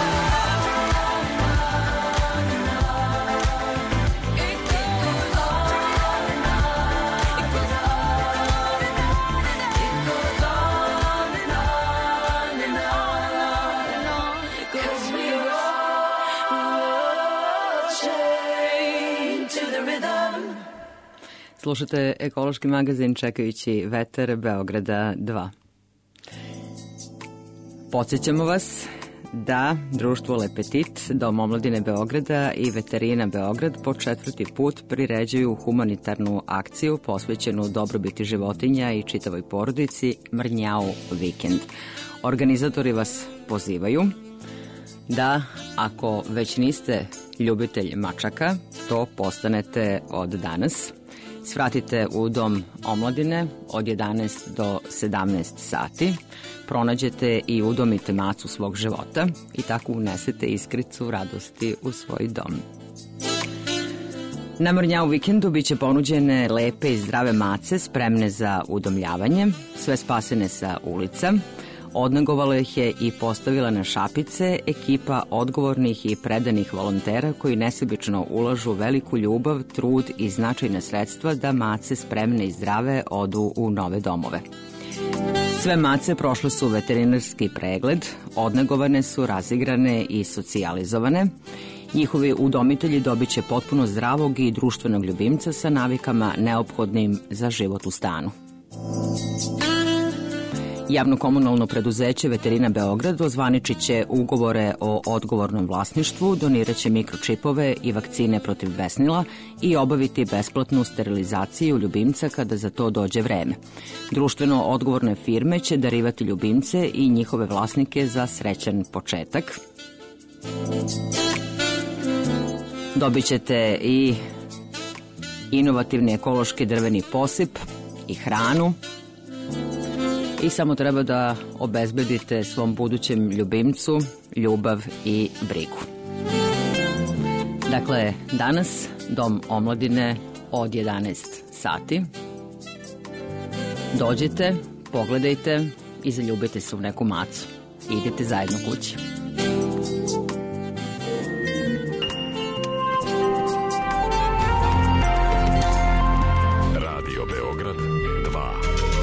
It goes on and on. It goes on and on. It goes on and on and on and on. 'Cause we're all chained to the rhythm. Slušate ekološki magazin čekajući vetar Beograda 2. Podsjećamo vas da Društvo Lepetit, Dom omladine Beograda i Veterina Beograd po 4. put priređuju humanitarnu akciju posvećenu dobrobiti životinja i čitavoj porodici Mrnjau vikend. Organizatori vas pozivaju da, ako već niste ljubitelj mačaka, to postanete od danas. Svratite u Dom omladine od 11 do 17 sati. Pronađete i udomite macu svog života i tako unesete iskricu radosti u svoj dom. Na Mrnjau vikendu biće ponuđene lepe i zdrave mace spremne za udomljavanje, sve spasene sa ulica. Odnegovala ih je i postavila na šapice ekipa odgovornih i predanih volontera koji nesebično ulažu veliku ljubav, trud i značajna sredstva da mace spremne i zdrave odu u nove domove. Sve mace prošle su veterinarski pregled, odnegovane su, razigrane i socijalizovane. Njihovi udomitelji dobit će potpuno zdravog i društvenog ljubimca sa navikama neophodnim za život u stanu. Javno-komunalno preduzeće Veterina Beograd ozvaničit će ugovore o odgovornom vlasništvu, donirat će mikročipove i vakcine protiv besnila i obaviti besplatnu sterilizaciju ljubimca kada za to dođe vreme. Društveno odgovorne firme će darivati ljubimce i njihove vlasnike za srećan početak. Dobit ćete i inovativni ekološki drveni posip i hranu. I samo treba da obezbedite svom budućem ljubimcu ljubav i brigu. Dakle, danas Dom omladine od 11 sati. Dođite, pogledajte i zaljubite se u neku macu. Idete zajedno kući. Radio Beograd 2.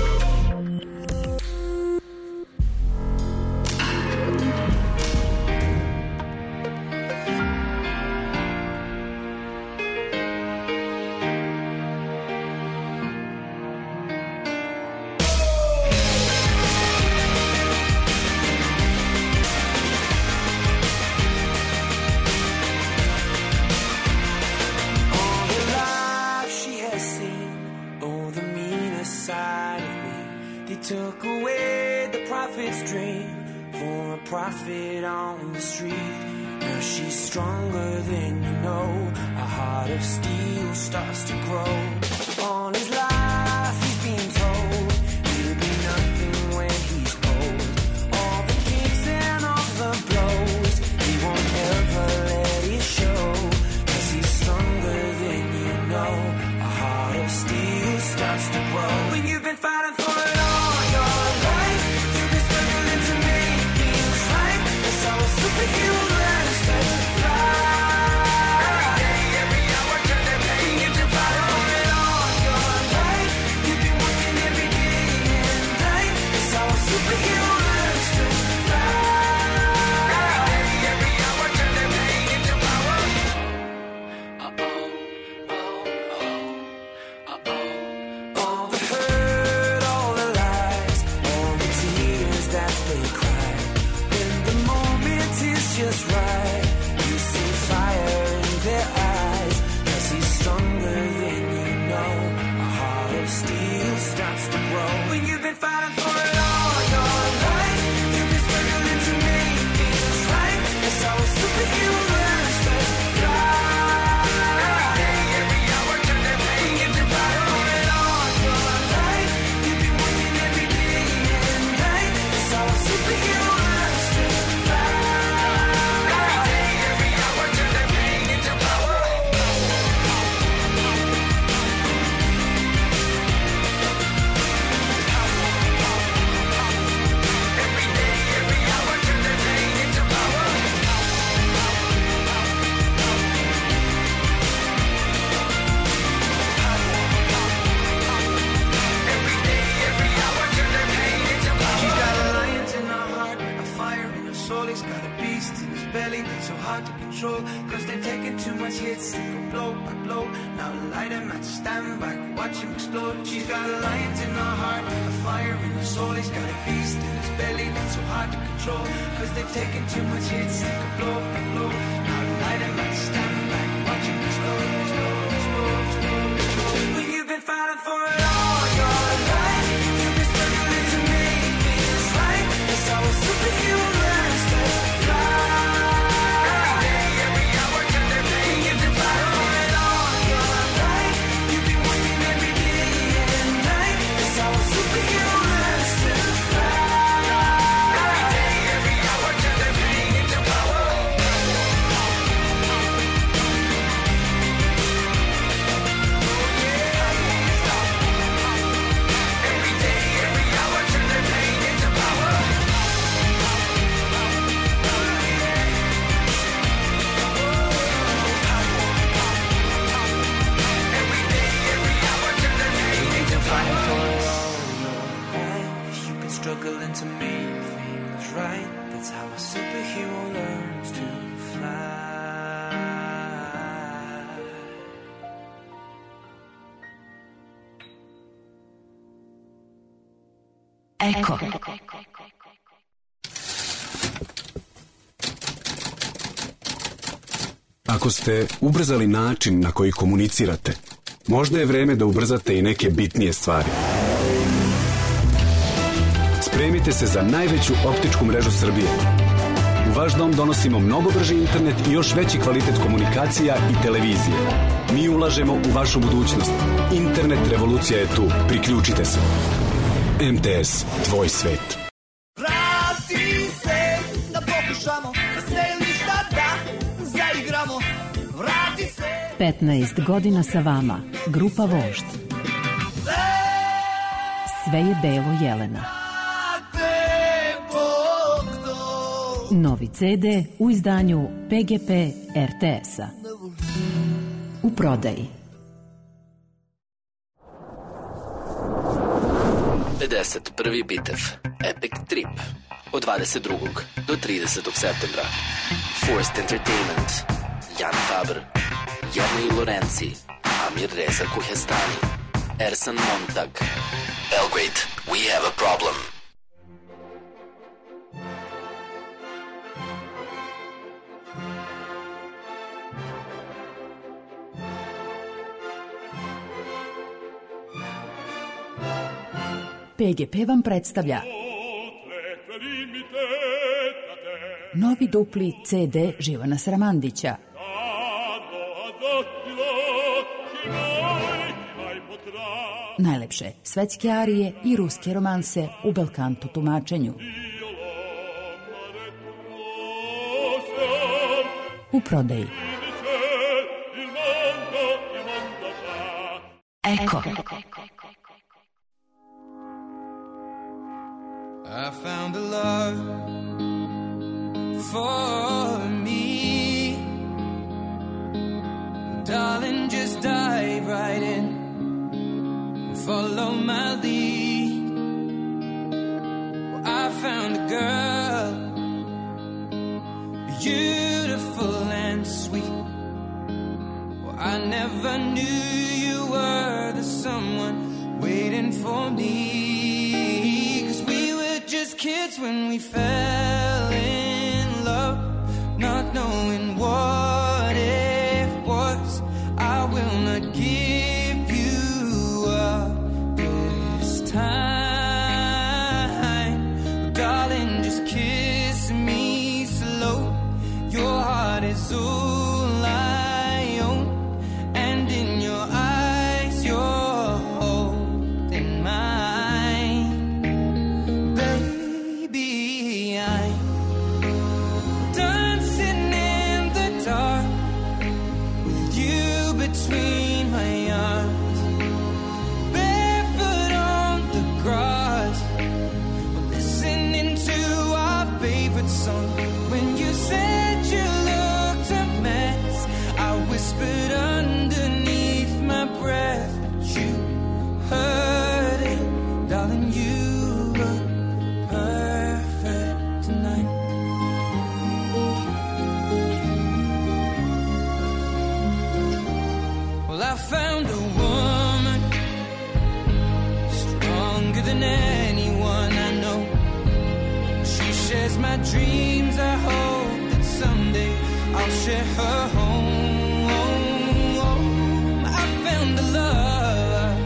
Took away the prophet's dream for a prophet on the street. Now she's stronger than you know. A heart of steel starts to grow. All his life he's been told he'll be nothing when he's old. All the kicks and all the blows, he won't ever let it show. 'Cause he's stronger than you know. A heart of steel starts to grow. When you've been fighting for it all your life, you've been struggling to make things right. It's all a superhero that is to fly. Every day, every hour, turn the page. You've been fighting for it control, cause they've taken too much hits to go blow by blow. Now light them at stand back, watch him explode. She's got lions in her heart, a fire in her soul. He's got a beast in his belly that's so hard to control, cause they've taken too much hits to go blow by blow. Now light them at stand back, watch him explode, explode, explode, explode, explode. When you've been fighting for it all your life, you've been struggling to make things right. That's how a superhero learns to fly. Struggling to make things right. That's how a superhero learns to fly. Eko. Ako ste ubrzali način na koji komunicirate, možda je vreme da ubrzate i neke bitnije stvari. Spremite se za najveću optičku mrežu Srbije. U vaš dom donosimo mnogo brži internet i još veći kvalitet komunikacija i televizije. Mi ulažemo u vašu budućnost. Internet revolucija je tu. Priključite se. MTS, tvoj svet. Vrati se, da pokušamo, da se ništa da zaigramo. Vrati se. 15 godina sa vama. Grupa Vožd. Sve je belo Jelena. Novi CD u izdanju PGP RTS-a. U prodaji. 51. bitev Epic Trip od 22. do 30. septembra. Forced Entertainment, Jan Faber, Jernej Lorenzi, Amir Reza Kuhestani, Ersan Montag. Belgrade, we have a problem. PGP vam predstavlja novi dupli CD Živana Sramandića. Najlepše svetske arije i ruske romanse u belkanto tumačenju. U prodaji. Eko. I found a love for me. Darling, just dive right in and follow my lead. Well, I found a girl, beautiful and sweet. Well, I never knew you were the someone waiting for me. Kids when we fell in love, not knowing what it was. I will not give you up this time. Darling, just kiss me slow. Your heart is all I own, and in your eyes you're holding mine. Between my arms, barefoot on the grass, listening to our favorite song. When you said you looked a mess, I whispered underneath my breath, but you heard it, darling. You look perfect tonight. Well, I found a woman stronger than anyone I know. She shares my dreams. I hope that someday I'll share her home. I found a love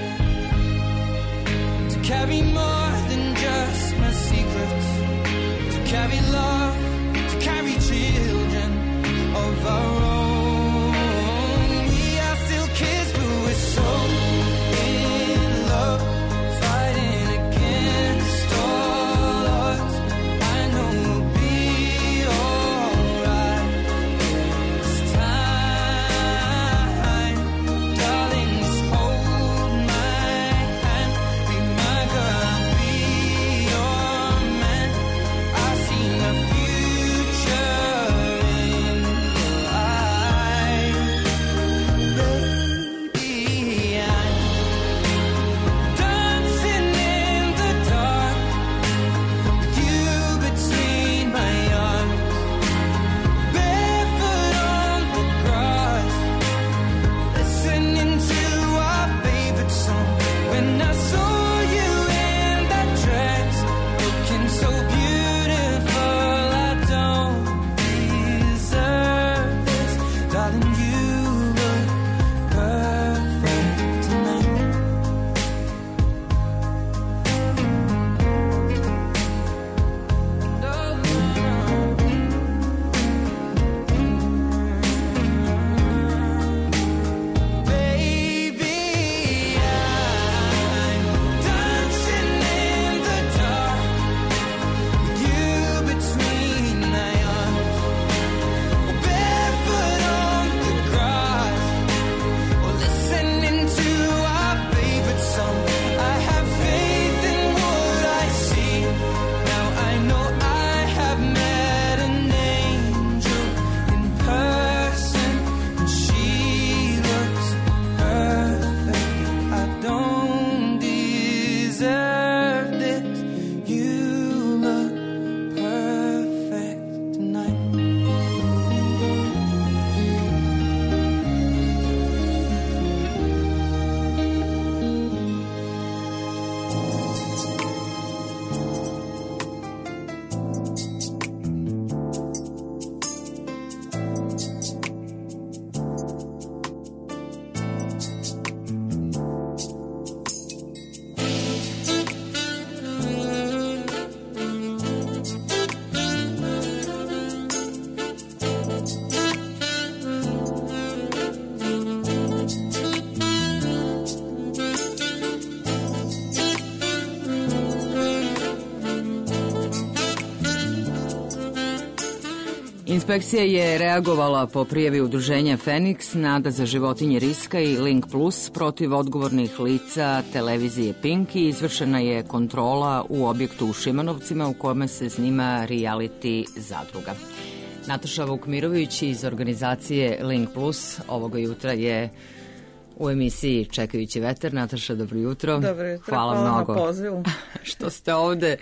to carry more than just my secrets, to carry love, to carry children of our own. Inspekcija je reagovala po prijavi udruženja Feniks, Nada za životinje Riska i Link Plus protiv odgovornih lica televizije Pink i izvršena je kontrola u objektu u Šimanovcima u kome se snima reality zadruga. Nataša Vukmirović iz organizacije Link Plus ovoga jutra je u emisiji Čekajući vetar. Nataša, dobro jutro. Dobro jutro, hvala mnogo na pozivu. što ste ovde.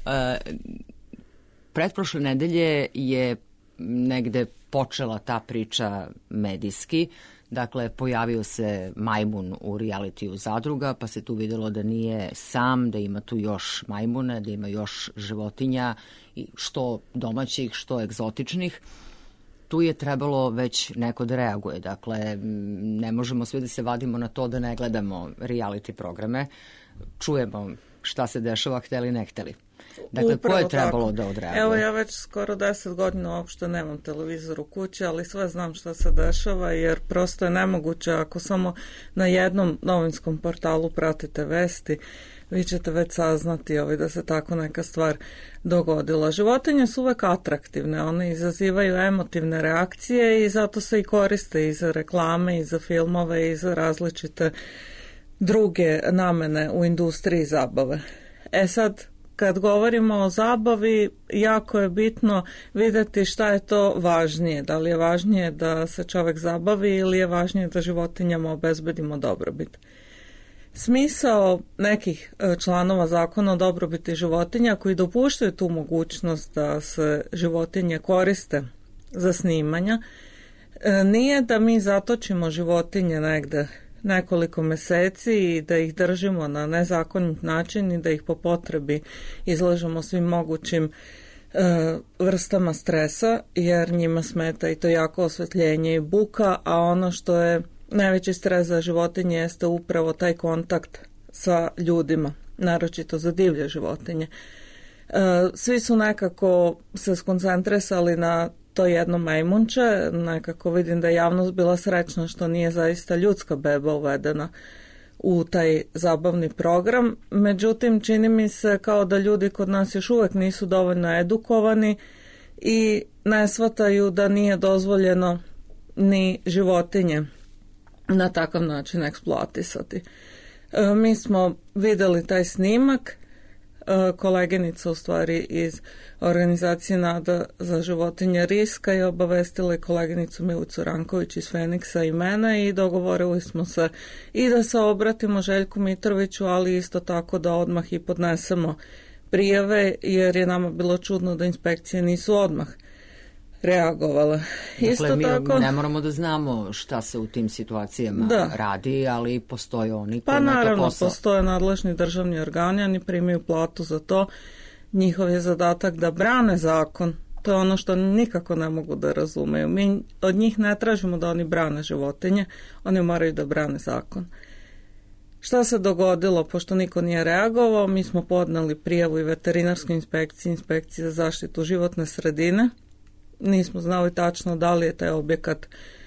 Pretprošle nedelje je negde počela ta priča medijski. Dakle, pojavio se majmun u realitiju zadruga, pa se tu videlo da nije sam, da ima tu još majmuna, da ima još životinja, što domaćih, što egzotičnih. Tu je trebalo već neko da reaguje. Dakle, ne možemo svi da se vadimo na to da ne gledamo reality programe. Čujemo šta se dešava, hteli ne hteli. Dakle, Upravo ko je trebalo tako da odreaguje? Evo, ja već skoro 10 godina uopšte nemam televizor u kući, ali sve znam šta se dešava, jer prosto je nemoguće ako samo na jednom novinskom portalu pratite vesti, vi ćete već saznati da se tako neka stvar dogodila. Životinje su uvek atraktivne, one izazivaju emotivne reakcije i zato se i koriste i za reklame, i za filmove, i za različite druge namene u industriji zabave. E sad, kad govorimo o zabavi, jako je bitno vidjeti šta je to važnije. Da li je važnije da se čovjek zabavi ili je važnije da životinjama obezbedimo dobrobit. Smisao nekih članova zakona o dobrobiti životinja koji dopuštaju tu mogućnost da se životinje koriste za snimanja Nije da mi zatočimo životinje negde nekoliko meseci i da ih držimo na nezakonit način i da ih po potrebi izlažemo svim mogućim vrstama stresa, jer njima smeta i to jako osvetljenje i buka, a ono što je najveći stres za životinje jeste upravo taj kontakt sa ljudima, naročito za divlje životinje. Svi su nekako se skoncentrisali na to jedno majmunče, nekako vidim da je javnost bila srećna što nije zaista ljudska beba uvedena u taj zabavni program, međutim čini mi se kao da ljudi kod nas još uvek nisu dovoljno edukovani i ne shvataju da nije dozvoljeno ni životinje na takav način eksploatisati. Mi smo videli taj snimak, koleginica u stvari iz organizacije Nada za životinje Riska je obavestila i koleginicu Milicu Ranković iz Feniksa i mene i dogovorili smo se i da se obratimo Željku Mitroviću, ali isto tako da odmah i podnesemo prijave, jer je nama bilo čudno da inspekcije nisu odmah reagovale. Dakle, isto mi tako, ne moramo da znamo šta se u tim situacijama radi, ali postoje oni koji pa na to naravno posao. postoje nadležni državni organi, oni primaju platu za to. Njihov je zadatak da brane zakon. To je ono što nikako ne mogu da razumeju. Mi od njih ne tražimo da oni brane životinje, oni moraju da brane zakon. Šta se dogodilo? Pošto niko nije reagovao, mi smo podneli prijavu i veterinarskoj inspekciji, inspekciji za zaštitu životne sredine. Nismo znali tačno da li je taj objekat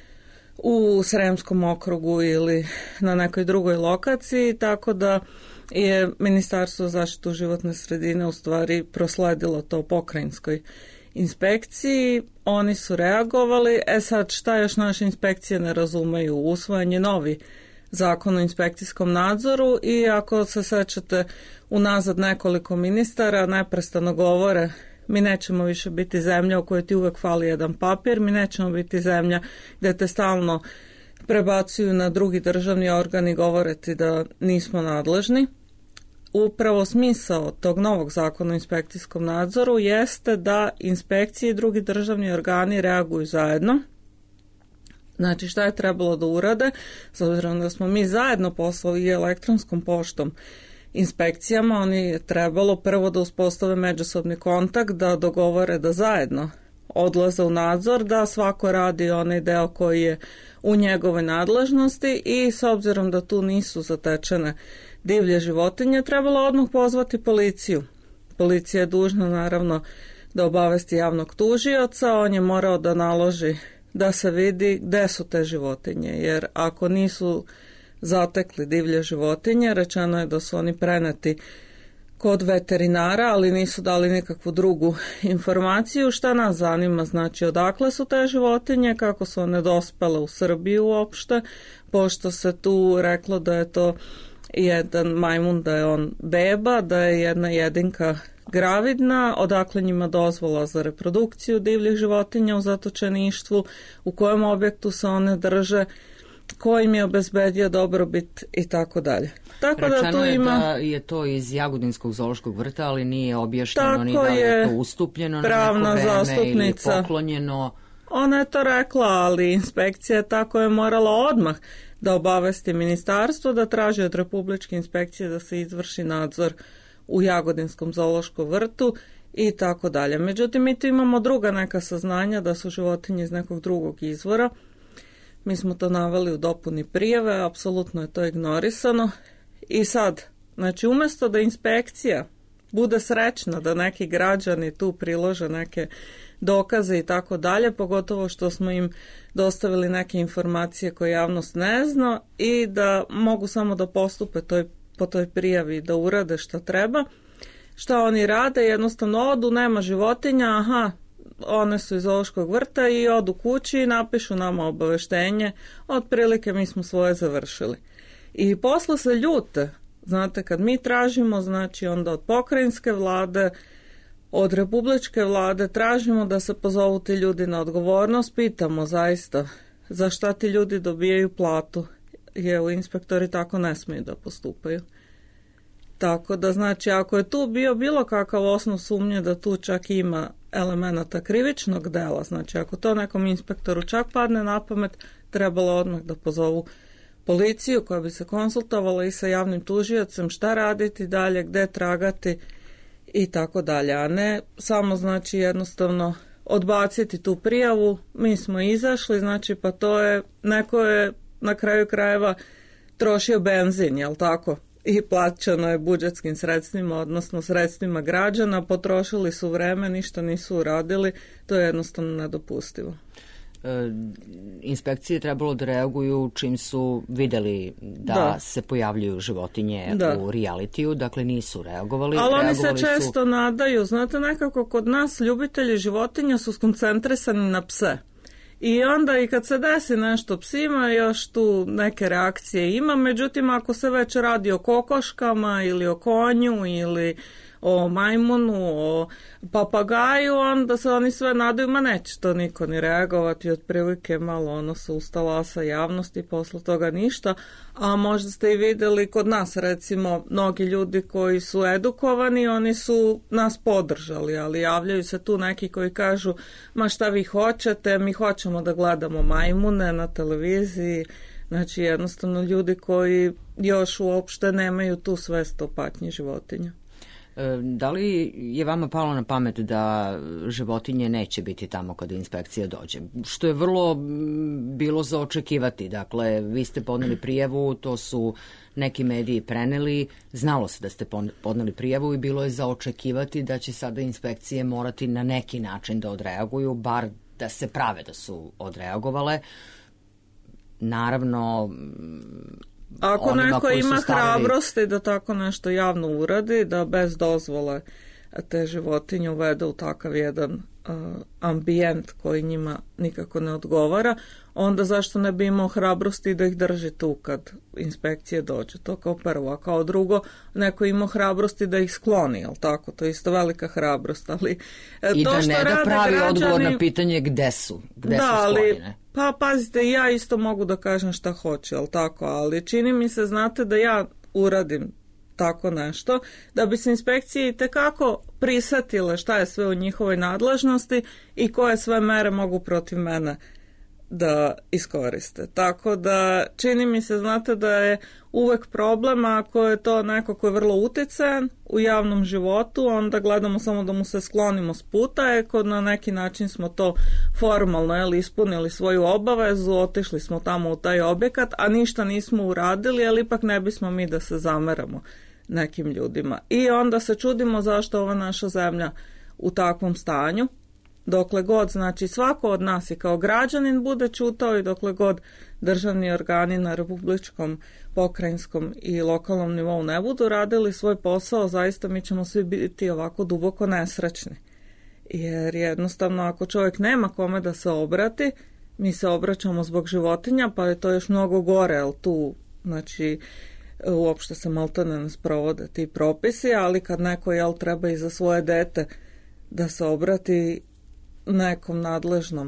u Sremskom okrugu ili na nekoj drugoj lokaciji, tako da je Ministarstvo za zaštitu životne sredine u stvari prosledilo to pokrajinskoj inspekciji. Oni su reagovali. Sad šta još naše inspekcije ne razumeju? Usvojen je novi zakon o inspekcijskom nadzoru i ako se sećate unazad nekoliko ministara neprestano govore mi nećemo više biti zemlja u kojoj ti uvek fali jedan papir, mi nećemo biti zemlja gde te stalno prebacuju na drugi državni organ i govore ti da nismo nadležni. Upravo smisao tog novog zakona o inspekcijskom nadzoru jeste da inspekcije i drugi državni organi reaguju zajedno. Znači šta je trebalo da urade, s obzirom da smo mi zajedno poslali i elektronskom poštom inspekcijama, oni je trebalo prvo da uspostave međusobni kontakt, da dogovore da zajedno odlaze u nadzor, da svako radi onaj deo koji je u njegovoj nadležnosti i s obzirom da tu nisu zatečene divlje životinje, trebalo odmah pozvati policiju. Policija je dužna naravno da obavesti javnog tužioca, on je morao da naloži da se vidi gde su te životinje, jer ako nisu zatekli divlje životinje, rečeno je da su oni preneti kod veterinara, ali nisu dali nikakvu drugu informaciju. Šta nas zanima, znači odakle su te životinje, kako su one dospele u Srbiju uopšte, pošto se tu reklo da je to jedan majmun, da je on beba, da je jedna jedinka gravidna, odakle njima dozvola za reprodukciju divljih životinja u zatočeništvu, u kojem objektu se one drže, ko im je obezbedio dobrobit i tako dalje. Tako Rečeno da tu je ima... da je to iz Jagodinskog zoološkog vrta, ali nije objašnjeno ni da li je to ustupljeno na neko vreme zastupnica. ili poklonjeno. Ona je to rekla, ali inspekcija tako je morala odmah da obavesti ministarstvo, da traži od Republičke inspekcije da se izvrši nadzor u Jagodinskom zoološkom vrtu i tako dalje. Međutim, mi tu imamo druga neka saznanja da su životinje iz nekog drugog izvora. Mi smo to naveli u dopuni prijave, apsolutno je to ignorisano. I sad, znači umjesto da inspekcija bude srećna da neki građani tu prilože neke dokaze i tako dalje, pogotovo što smo im dostavili neke informacije koje javnost ne zna i da mogu samo da postupe po toj prijavi, da urade šta treba. Šta oni rade? Jednostavno odu, nema životinja, aha, one su iz zoološkog vrta i odu kući i napišu nama obaveštenje, otprilike mi smo svoje završili. I posle se ljute, znate, kad mi tražimo, znači onda od pokrajinske vlade, od republičke vlade tražimo da se pozovu ti ljudi na odgovornost, pitamo zaista za šta ti ljudi dobijaju platu, jer inspektori tako ne smiju da postupaju. Tako da znači ako je tu bio bilo kakav osnov sumnje da tu čak ima elemenata krivičnog dela. Znači, ako to nekom inspektoru čak padne na pamet, trebalo odmah da pozovu policiju koja bi se konsultovala i sa javnim tužiocem šta raditi dalje, gde tragati i tako dalje, a ne samo znači jednostavno odbaciti tu prijavu, mi smo izašli, znači pa to je, neko je na kraju krajeva trošio benzin, jel tako? I plaćano je budžetskim sredstvima, odnosno sredstvima građana, potrošili su vreme, ništa nisu uradili, to je jednostavno nedopustivo. Inspekcije trebalo da reaguju čim su videli da se pojavljuju životinje u realitiju, dakle nisu reagovali. Ali oni se često nadaju, znate, nekako kod nas ljubitelji životinja su skoncentrisani na pse. I onda i kad se desi nešto psima, još tu neke reakcije ima, međutim ako se već radi o kokoškama ili o konju ili o majmunu, o papagaju, onda se oni sve nadaju, ma neće to niko ni reagovati, otprilike malo ono se ustalasa javnosti, posle toga ništa, a možda ste i vidjeli kod nas, recimo, mnogi ljudi koji su edukovani, oni su nas podržali, ali javljaju se tu neki koji kažu, ma šta vi hoćete, mi hoćemo da gledamo majmune na televiziji, znači jednostavno ljudi koji još uopšte nemaju tu svest o patnji životinja. Da li je vama palo na pamet da životinje neće biti tamo kada inspekcija dođe? Što je vrlo bilo za očekivati. Dakle, vi ste podneli prijavu, to su neki mediji preneli, znalo se da ste podneli prijavu i bilo je za očekivati da će sada inspekcije morati na neki način da odreaguju, bar da se prave da su odreagovale. Naravno, ako neko ima hrabrosti da tako nešto javno uradi, da bez dozvole te životinje uvede u takav jedan ambijent koji njima nikako ne odgovara, onda zašto ne bi imao hrabrosti da ih drži tu kad inspekcije dođe, to kao prvo, a kao drugo neko imao hrabrosti da ih skloni, jel tako, to je isto velika hrabrost, ali i to da što ne da pravi građani, odgovor na pitanje gde su sklonjene. Pa pazite, ja isto mogu da kažem šta hoću, jel tako, ali čini mi se, znate, da ja uradim tako nešto, da bi se inspekcije itekako prisjetile šta je sve u njihovoj nadležnosti i koje sve mere mogu protiv mene da iskoriste. Tako da čini mi se, znate, da je uvek problem ako je to neko ko je vrlo uticajan u javnom životu, onda gledamo samo da mu se sklonimo s puta, na neki način smo to formalno ispunili svoju obavezu, otišli smo tamo u taj objekat, a ništa nismo uradili, ali ipak ne bismo mi da se zameramo nekim ljudima. I onda se čudimo zašto ova naša zemlja u takvom stanju, dokle god, znači, svako od nas i kao građanin bude čutao i dokle god državni organi na republičkom, pokrajinskom i lokalnom nivou ne budu radili svoj posao, zaista mi ćemo svi biti ovako duboko nesrećni. Jer jednostavno ako čovjek nema kome da se obrati, mi se obraćamo zbog životinja, pa je to još mnogo gore, ali tu, znači, uopšte se maltene ne sprovode ti propisi, ali kad neko treba i za svoje dete da se obrati nekom nadležnom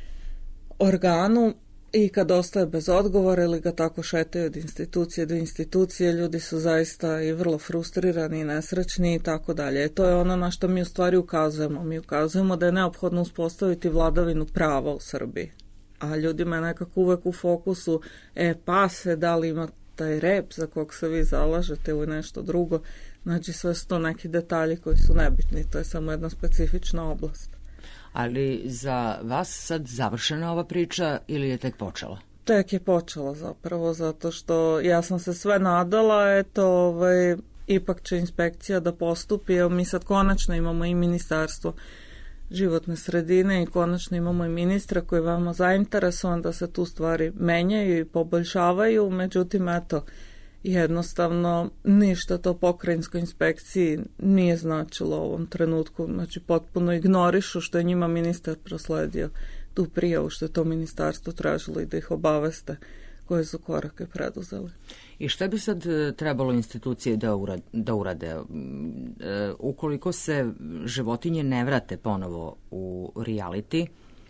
organu i kad ostaje bez odgovora ili ga tako šetaju od institucije do institucije, ljudi su zaista i vrlo frustrirani i nesrećni i tako dalje. To je ono na što mi u stvari ukazujemo. Mi ukazujemo da je neophodno uspostaviti vladavinu prava u Srbiji. A ljudima je nekako uvek u fokusu pase, da li ima taj rep za kog se vi zalažete ili nešto drugo. Znači sve su to neki detalji koji su nebitni. To je samo jedna specifična oblast. Ali za vas sad završena ova priča ili je tek počela? Tek je počela zapravo, zato što ja sam se sve nadala, ipak će inspekcija da postupi, jer mi sad konačno imamo i ministarstvo životne sredine i konačno imamo i ministra koji je veoma zainteresovan da se tu stvari menjaju i poboljšavaju, međutim, jednostavno ništa to pokrajinskoj inspekciji nije značilo u ovom trenutku, znači potpuno ignorišu što je njima ministar prosledio tu prijavu, što je to ministarstvo tražilo i da ih obaveste koje su korake preduzeli. I šta bi sad trebalo institucije da urade? Ukoliko se životinje ne vrate ponovo u reality,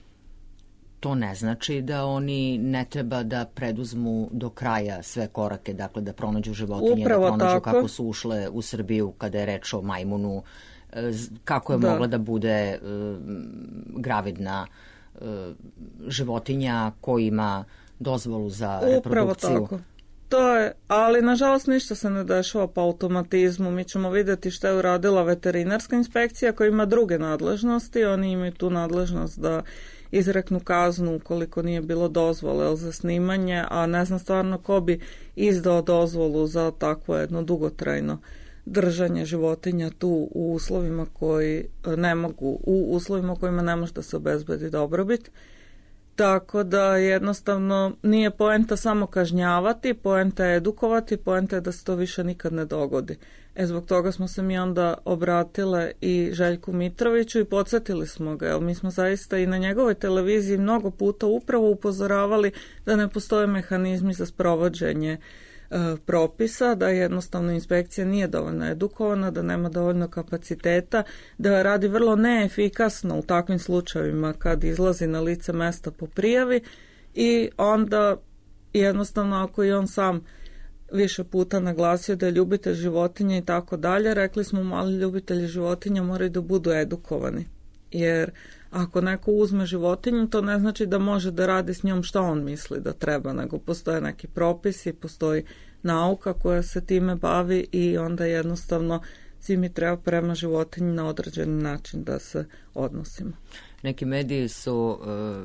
to ne znači da oni ne treba da preduzmu do kraja sve korake, dakle da pronađu životinje, upravo da pronađu tako. Kako su ušle u Srbiju kada je reč o majmunu kako je mogla da bude gravidna životinja koja ima dozvolu za reprodukciju. Upravo tako. To je, ali nažalost ništa se ne dešava po automatizmu. Mi ćemo vidjeti što je uradila veterinarska inspekcija koja ima druge nadležnosti. Oni imaju tu nadležnost da izreknu kaznu ukoliko nije bilo dozvole za snimanje, a ne znam stvarno ko bi izdao dozvolu za takvo jedno dugotrajno držanje životinja tu u uslovima koji ne mogu, u uslovima u kojima ne može da se obezbedi dobrobit. Tako da jednostavno nije poenta samo kažnjavati, poenta je edukovati, poenta je da se to više nikad ne dogodi. Zbog toga smo se mi onda obratile i Željku Mitroviću i podsjetili smo ga. Mi smo zaista i na njegovoj televiziji mnogo puta upravo upozoravali da ne postoje mehanizmi za sprovođenje propisa, da jednostavno inspekcija nije dovoljno edukovana, da nema dovoljno kapaciteta, da radi vrlo neefikasno u takvim slučajevima kad izlazi na lice mesta po prijavi i onda jednostavno ako i on sam više puta naglasio da je ljubitelj životinja i tako dalje, rekli smo mali ljubitelji životinja moraju da budu edukovani. Jer ako neko uzme životinju, to ne znači da može da radi s njom što on misli da treba, nego postoje neki propisi, postoji nauka koja se time bavi i onda jednostavno svi mi treba prema životinji na određeni način da se odnosimo. Neki mediji su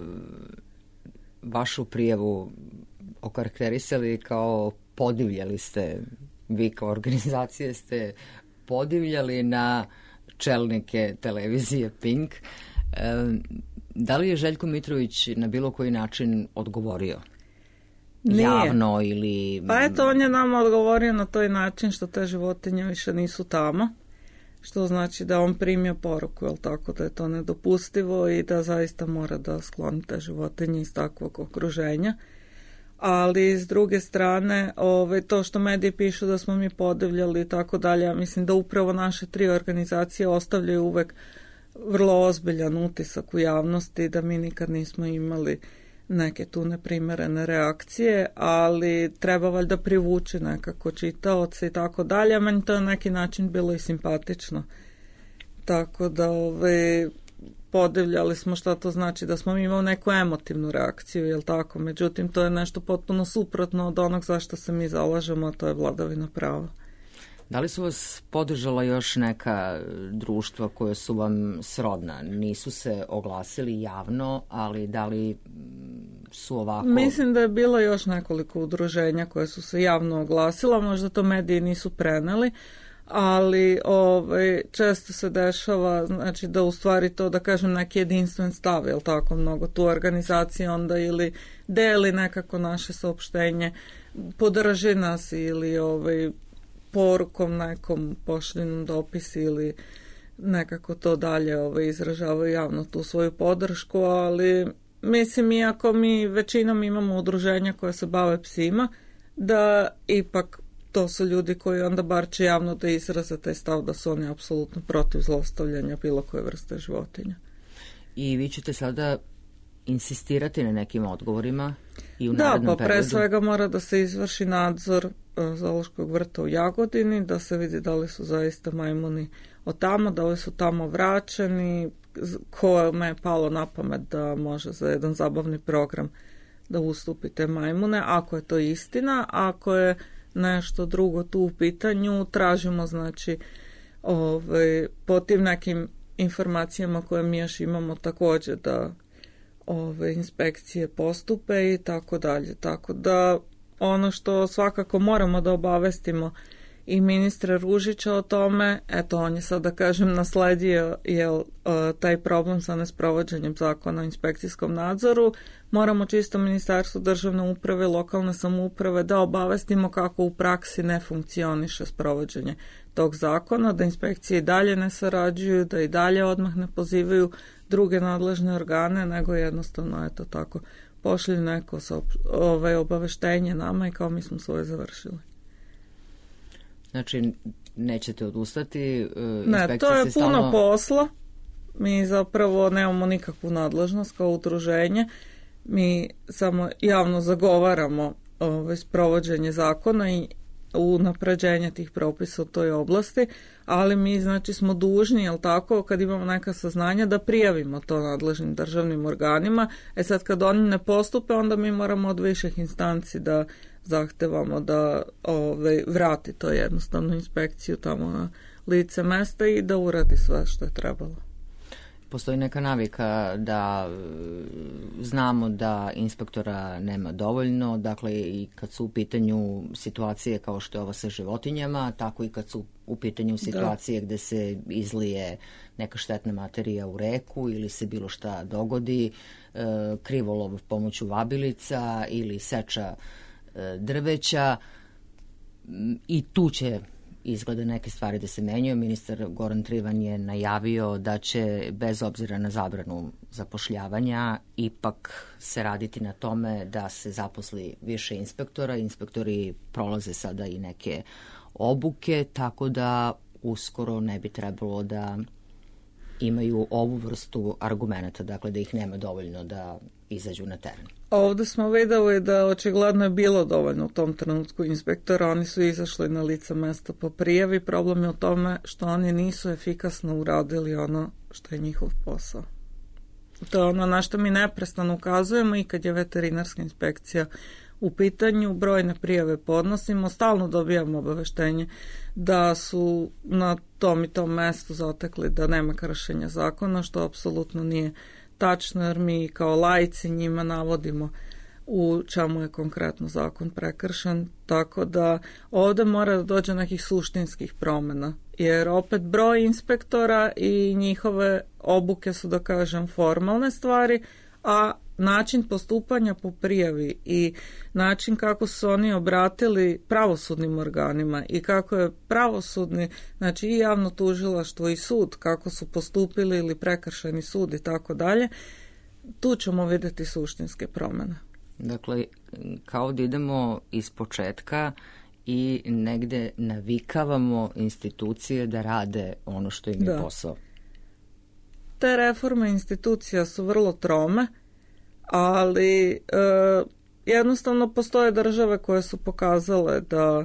vašu prijavu okarakterisali kao podivljali ste, vi kao organizacije ste podivljali na čelnike televizije Pink. Da li je Željko Mitrović na bilo koji način odgovorio? Nije. Javno ili... Pa eto, on je nama odgovorio na toj način što te životinje više nisu tamo, što znači da on primio poruku, jel tako, da je to nedopustivo i da zaista mora da skloni te životinje iz takvog okruženja. Ali s druge strane, to što mediji pišu da smo mi podivljali i tako dalje, ja mislim da upravo naše tri organizacije ostavljaju uvek vrlo ozbiljan utisak u javnosti, da mi nikad nismo imali neke tu neprimerene reakcije, ali treba valjda privući nekako čitaoce i tako dalje, a meni to na neki način bilo i simpatično. Tako da podivljali smo, šta to znači, da smo imali neku emotivnu reakciju, jel tako? Međutim, to je nešto potpuno suprotno od onog za što se mi zalažemo, a to je vladavina prava. Da li su vas podržala još neka društva koja su vam srodna? Nisu se oglasili javno, ali da li su ovako... Mislim da je bilo još nekoliko udruženja koje su se javno oglasila, možda to mediji nisu preneli, ali često se dešava, znači da u stvari to, da kažem, neki jedinstven stav, jel tako, mnogo tu organizacije onda ili deli nekako naše saopštenje, podrži nas ili porukom nekom pošljenom dopis ili nekako to dalje izražavaju javno tu svoju podršku, ali mislim, iako mi većinom imamo udruženja koje se bave psima, da ipak to su ljudi koji onda bar će javno da izraze taj stav da su oni apsolutno protiv zlostavljanja bilo koje vrste životinja. I vi ćete sada insistirati na nekim odgovorima i u narednom periodu? Da, pa pre svega mora da se izvrši nadzor zoološkog vrta u Jagodini, da se vidi da li su zaista majmuni od tamo, da li su tamo vraćeni, kome je palo na pamet da može za jedan zabavni program da ustupi te majmune, ako je to istina. Ako je nešto drugo tu u pitanju, tražimo znači po tim nekim informacijama koje mi još imamo također da inspekcije postupe i tako dalje. Tako da ono što svakako moramo da obavestimo i ministra Ružića o tome, eto on je sad da kažem nasledio taj problem sa nesprovođenjem zakona o inspekcijskom nadzoru, moramo čisto Ministarstvo državne uprave, lokalne samouprave da obavestimo kako u praksi ne funkcioniše sprovođenje tog zakona, da inspekcije i dalje ne sarađuju, da i dalje odmah ne pozivaju druge nadležne organe, nego jednostavno eto tako pošli neko obaveštenje nama i kao mi smo svoje završili. Znači, nećete odustati? Ne, to je puno posla. Mi zapravo nemamo nikakvu nadležnost kao udruženje. Mi samo javno zagovaramo sprovođenje zakona i unapređenje tih propisa u toj oblasti, ali mi znači smo dužni, jel tako, kad imamo neka saznanja da prijavimo to nadležnim državnim organima. Sad kad oni ne postupe, onda mi moramo od viših instanci da zahtevamo da vrati to jednostavno inspekciju tamo na lice mesta i da uradi sve što je trebalo. Postoji neka navika da znamo da inspektora nema dovoljno, dakle i kad su u pitanju situacije kao što je ova sa životinjama, tako i kad su u pitanju situacije gde se izlije neka štetna materija u reku ili se bilo šta dogodi, krivolov pomoću vabilica ili seča drveća, i tu će izgleda neke stvari da se menjaju. Ministar Goran Trivan je najavio da će, bez obzira na zabranu zapošljavanja, ipak se raditi na tome da se zaposli više inspektora. Inspektori prolaze sada i neke obuke, tako da uskoro ne bi trebalo da imaju ovu vrstu argumenta, dakle da ih nema dovoljno da izađu na teren. Ovde smo videli da očigledno je bilo dovoljno u tom trenutku inspektora, oni su izašli na lice mesta po prijavi. Problem je u tome što oni nisu efikasno uradili ono što je njihov posao. To je ono na što mi neprestano ukazujemo i kad je veterinarska inspekcija u pitanju, brojne prijave podnosimo, stalno dobijamo obaveštenje da su na tom i tom mestu zatekli da nema kršenja zakona, što apsolutno nije tačno, jer mi kao laici njima navodimo u čemu je konkretno zakon prekršen, tako da ovde mora da dođe nekih suštinskih promjena, jer opet broj inspektora i njihove obuke su, da kažem, formalne stvari, a način postupanja po prijavi i način kako su oni obratili pravosudnim organima i kako je pravosudni, znači i javno tužilaštvo i sud, kako su postupili ili prekršajni sud i tako dalje, tu ćemo vidjeti suštinske promjene. Dakle, kao da idemo iz početka i negde navikavamo institucije da rade ono što im je posao. Te reforme institucija su vrlo trome, ali jednostavno postoje države koje su pokazale da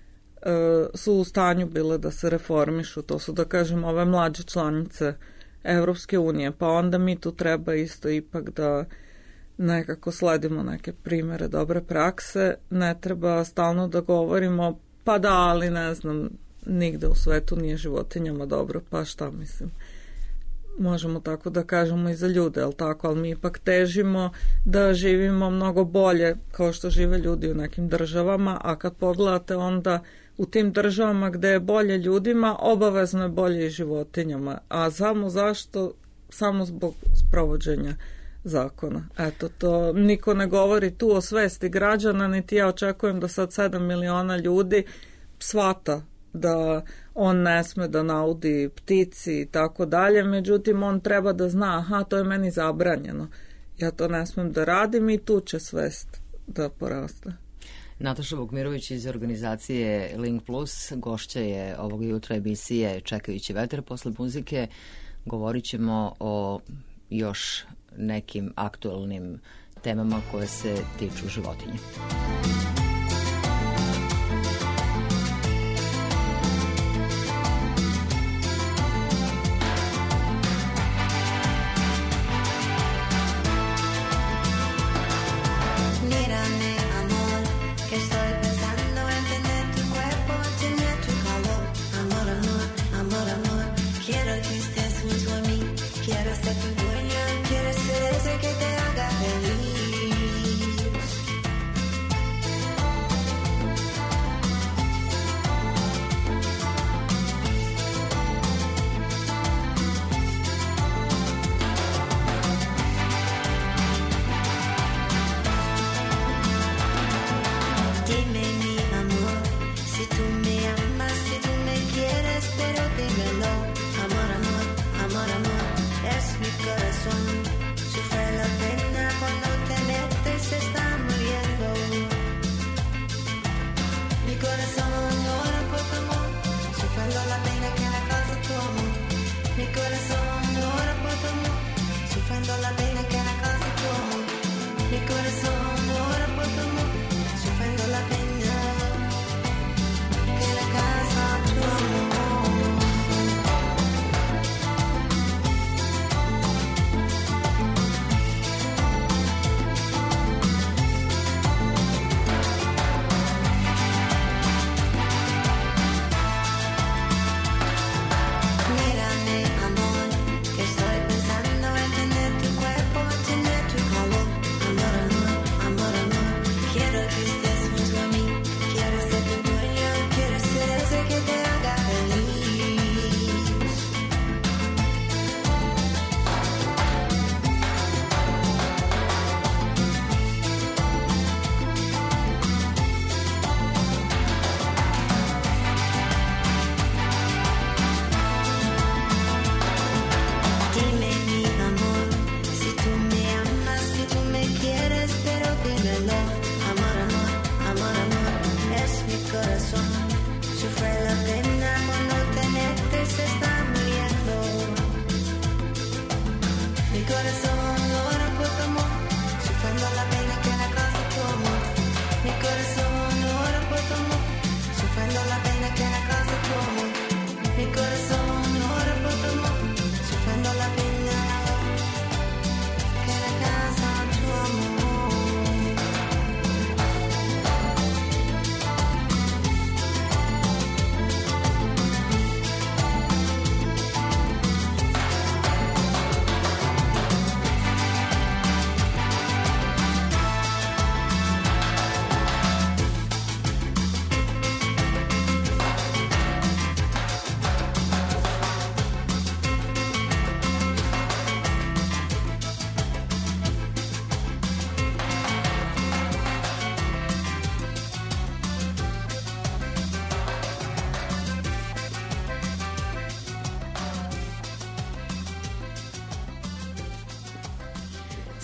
su u stanju bile da se reformišu. To su, da kažem, ove mlađe članice Evropske unije, pa onda mi tu treba isto ipak da nekako sledimo neke primere dobre prakse. Ne treba stalno da govorimo pa da, ali ne znam, nigde u svetu nije životinjama dobro, pa šta mislim. Možemo tako da kažemo i za ljude, ali tako, ali mi ipak težimo da živimo mnogo bolje kao što žive ljudi u nekim državama, a kad pogledate onda u tim državama gde je bolje ljudima, obavezno je bolje i životinjama. A samo zašto? Samo zbog sprovođenja zakona. Eto, to niko ne govori tu o svesti građana, niti ja očekujem da sad 7 miliona ljudi shvata da on ne sme da naudi ptici i tako dalje, međutim on treba da zna, aha, to je meni zabranjeno, ja to ne smem da radim i tu će svest da poraste. Nataša Vukmirović iz organizacije Link Plus gošća je ovog jutra emisije Čekajući vetar. Posle muzike govorit ćemo o još nekim aktualnim temama koje se tiču životinje. Quiero ser ese que te haga feliz.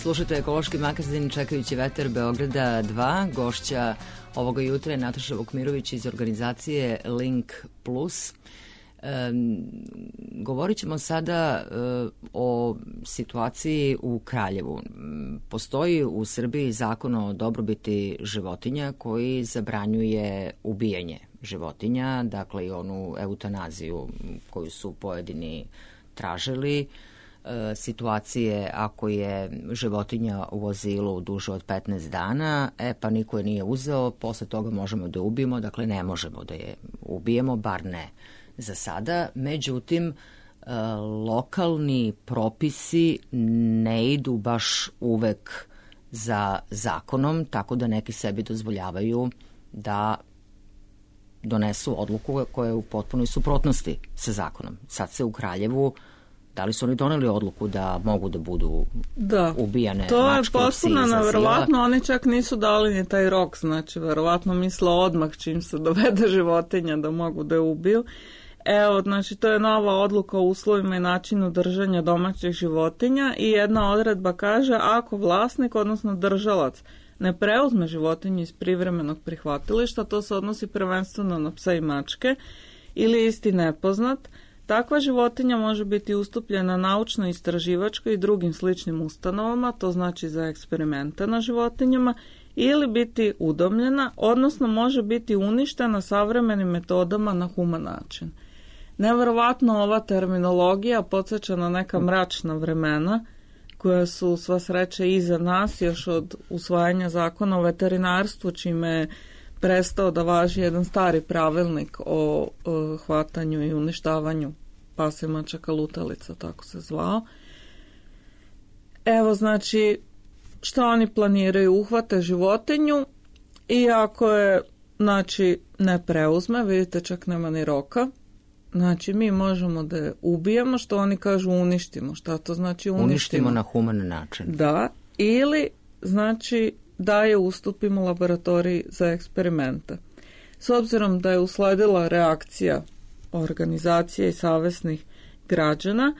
Slušajte ekološki magazin Čekajući vetar Beograda 2. Gošća ovoga jutra je Nataša Vukmirović iz organizacije Link Plus. Govorit ćemo sada o situaciji u Kraljevu. Postoji u Srbiji zakon o dobrobiti životinja koji zabranjuje ubijanje životinja, dakle i onu eutanaziju koju su pojedini tražili. Situacije ako je životinja u azilu duže od 15 dana, pa niko je nije uzeo, posle toga možemo da je ubijemo, dakle ne možemo da je ubijemo, bar ne za sada. Međutim, lokalni propisi ne idu baš uvek za zakonom, tako da neki sebi dozvoljavaju da donesu odluku koja je u potpunoj suprotnosti sa zakonom. Sad se u Kraljevu, da li su oni doneli odluku da mogu da budu ubijane to mačke, je psi potpuno iz azila? neverovatno, oni čak nisu dali ni taj rok, znači verovatno misle odmah čim se dovede životinja da mogu da je ubiju. Evo, znači to je nova odluka o uslovima i načinu držanja domaćih životinja i jedna odredba kaže ako vlasnik, odnosno držalac, ne preuzme životinju iz privremenog prihvatilišta, to se odnosi prvenstveno na psa i mačke, ili isti nepoznat, takva životinja može biti ustupljena naučno-istraživačkoj i drugim sličnim ustanovama, to znači za eksperimente na životinjama, ili biti udomljena, odnosno može biti uništena savremenim metodama na human način. Neverovatno ova terminologija podsjeća na neka mračna vremena koja su sva sreća iza nas još od usvajanja zakona o veterinarstvu, čime je prestao da važi jedan stari pravilnik o hvatanju i uništavanju pasa i mačaka lutalica, tako se zvao. Evo, znači, što oni planiraju? Uhvate životinju i ako je, znači, ne preuzme, vidite, čak nema ni roka, znači mi možemo da je ubijemo, što oni kažu uništimo. Šta to znači uništimo? Uništimo na human način. Da, ili znači da je ustupimo laboratoriji za eksperimente. S obzirom da je usledila reakcija organizacije i savesnih građana,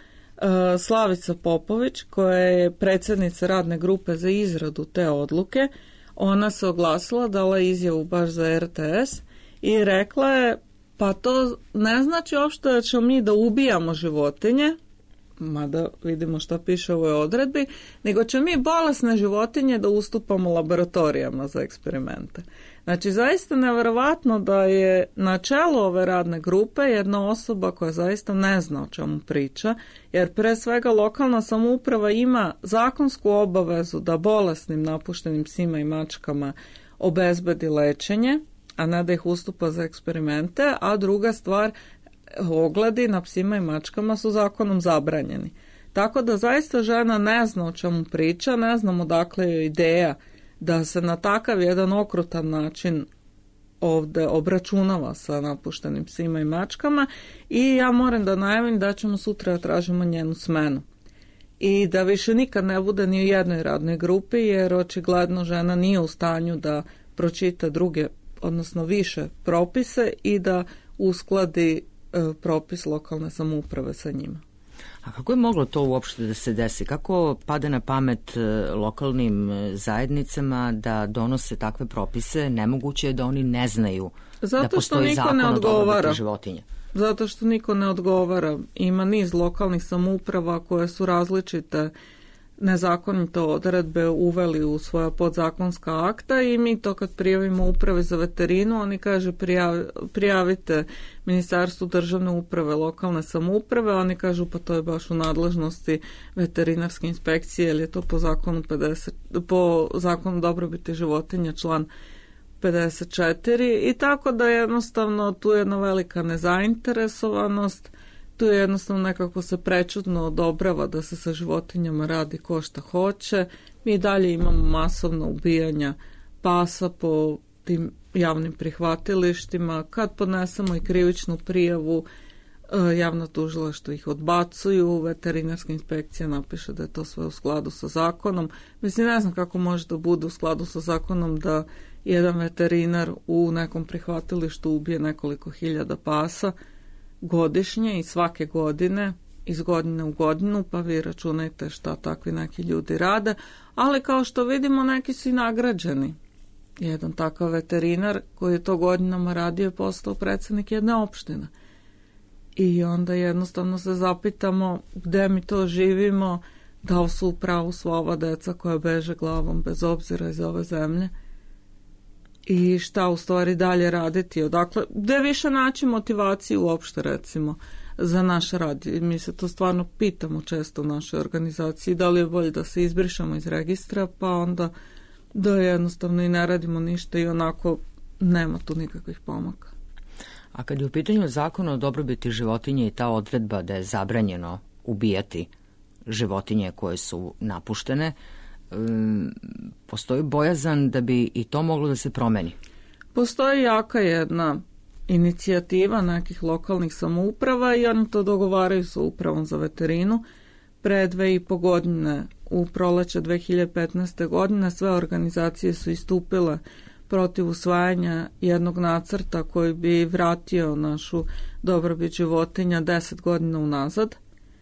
Slavica Popović, koja je predsjednica radne grupe za izradu te odluke, ona se oglasila, dala izjavu baš za RTS i rekla je, pa to ne znači uopšte da ćemo mi da ubijamo životinje, mada vidimo šta piše u ovoj odredbi, nego će mi bolesne životinje da ustupamo laboratorijama za eksperimente. Znači, zaista neverovatno da je na čelu ove radne grupe jedna osoba koja zaista ne zna o čemu priča, jer pre svega lokalna samouprava ima zakonsku obavezu da bolesnim napuštenim psima i mačkama obezbedi lečenje, a ne da ih ustupa za eksperimente, a druga stvar, ogledi na psima i mačkama su zakonom zabranjeni. Tako da zaista žena ne zna o čemu priča, ne znam odakle je ideja da se na takav jedan okrutan način ovde obračunava sa napuštenim psima i mačkama i ja moram da najavim da ćemo sutra tražimo njenu smenu. I da više nikad ne bude ni u jednoj radnoj grupi, jer očigledno žena nije u stanju da pročita druge, odnosno više propise i da uskladi propis lokalne samouprave sa njima. A kako je moglo to uopšte da se desi? Kako pada na pamet lokalnim zajednicama da donose takve propise? Nemoguće je da oni ne znaju da postoji zakon o dobrobiti životinja. Zato što niko ne odgovara. Ima niz lokalnih samouprava koje su različite nezakonite odredbe uveli u svoja podzakonska akta i mi to kad prijavimo upravi za veterinu, oni kaže prijavite Ministarstvu državne uprave, lokalne samouprave, oni kažu pa to je baš u nadležnosti veterinarske inspekcije, jer je to po zakonu dobrobiti životinja član 54 i tako da jednostavno tu je jedna velika nezainteresovanost. Tu je jednostavno nekako se prečudno odobrava da se sa životinjama radi ko šta hoće. Mi dalje imamo masovno ubijanja pasa po tim javnim prihvatilištima. Kad podnesemo i krivičnu prijavu, javna tužilaštva ih odbacuju, veterinarska inspekcija napiše da je to sve u skladu sa zakonom. Mislim, ne znam kako može da bude u skladu sa zakonom da jedan veterinar u nekom prihvatilištu ubije nekoliko hiljada pasa godišnje i svake godine, iz godine u godinu, pa vi računajte šta takvi neki ljudi rade, ali kao što vidimo neki su i nagrađeni. Jedan takav veterinar koji je to godinama radio je postao predsjednik jedne opštine. I onda jednostavno se zapitamo gde mi to živimo, da li su u pravu sva ova deca koja beže glavom bez obzira iz ove zemlje i šta u stvari dalje raditi. Odakle, gde više naći motivaciju uopšte recimo za naš rad. Mi se to stvarno pitamo često u našoj organizaciji, da li je bolje da se izbrišemo iz registra, pa onda da jednostavno i ne radimo ništa i onako nema tu nikakvih pomaka. A kad je u pitanju zakon o dobrobiti životinje i ta odredba da je zabranjeno ubijati životinje koje su napuštene, postoji bojazan da bi i to moglo da se promeni? Postoji jaka jedna inicijativa nekih lokalnih samouprava i oni to dogovaraju sa upravom za veterinu. Pre 2,5 godine, u proleće 2015. godine, sve organizacije su istupile protiv usvajanja jednog nacrta koji bi vratio našu dobrobit životinja 10 godina unazad.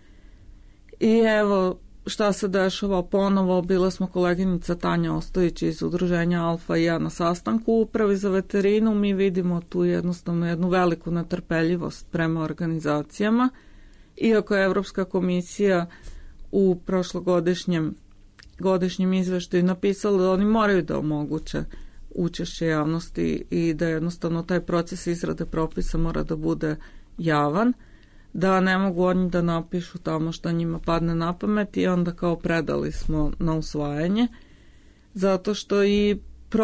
I evo šta se dešava ponovo, bila smo koleginica Tanja Ostojić iz udruženja Alfa i ja na sastanku u upravi za veterinu. Mi vidimo tu jednostavno jednu veliku netrpeljivost prema organizacijama, iako je Evropska komisija u prošlogodišnjem izveštaju napisala da oni moraju da omoguće učešće javnosti i da jednostavno taj proces izrade propisa mora da bude javan, da ne mogu oni da napišu tamo što njima padne na pamet i onda kao predali smo na usvajanje, zato što i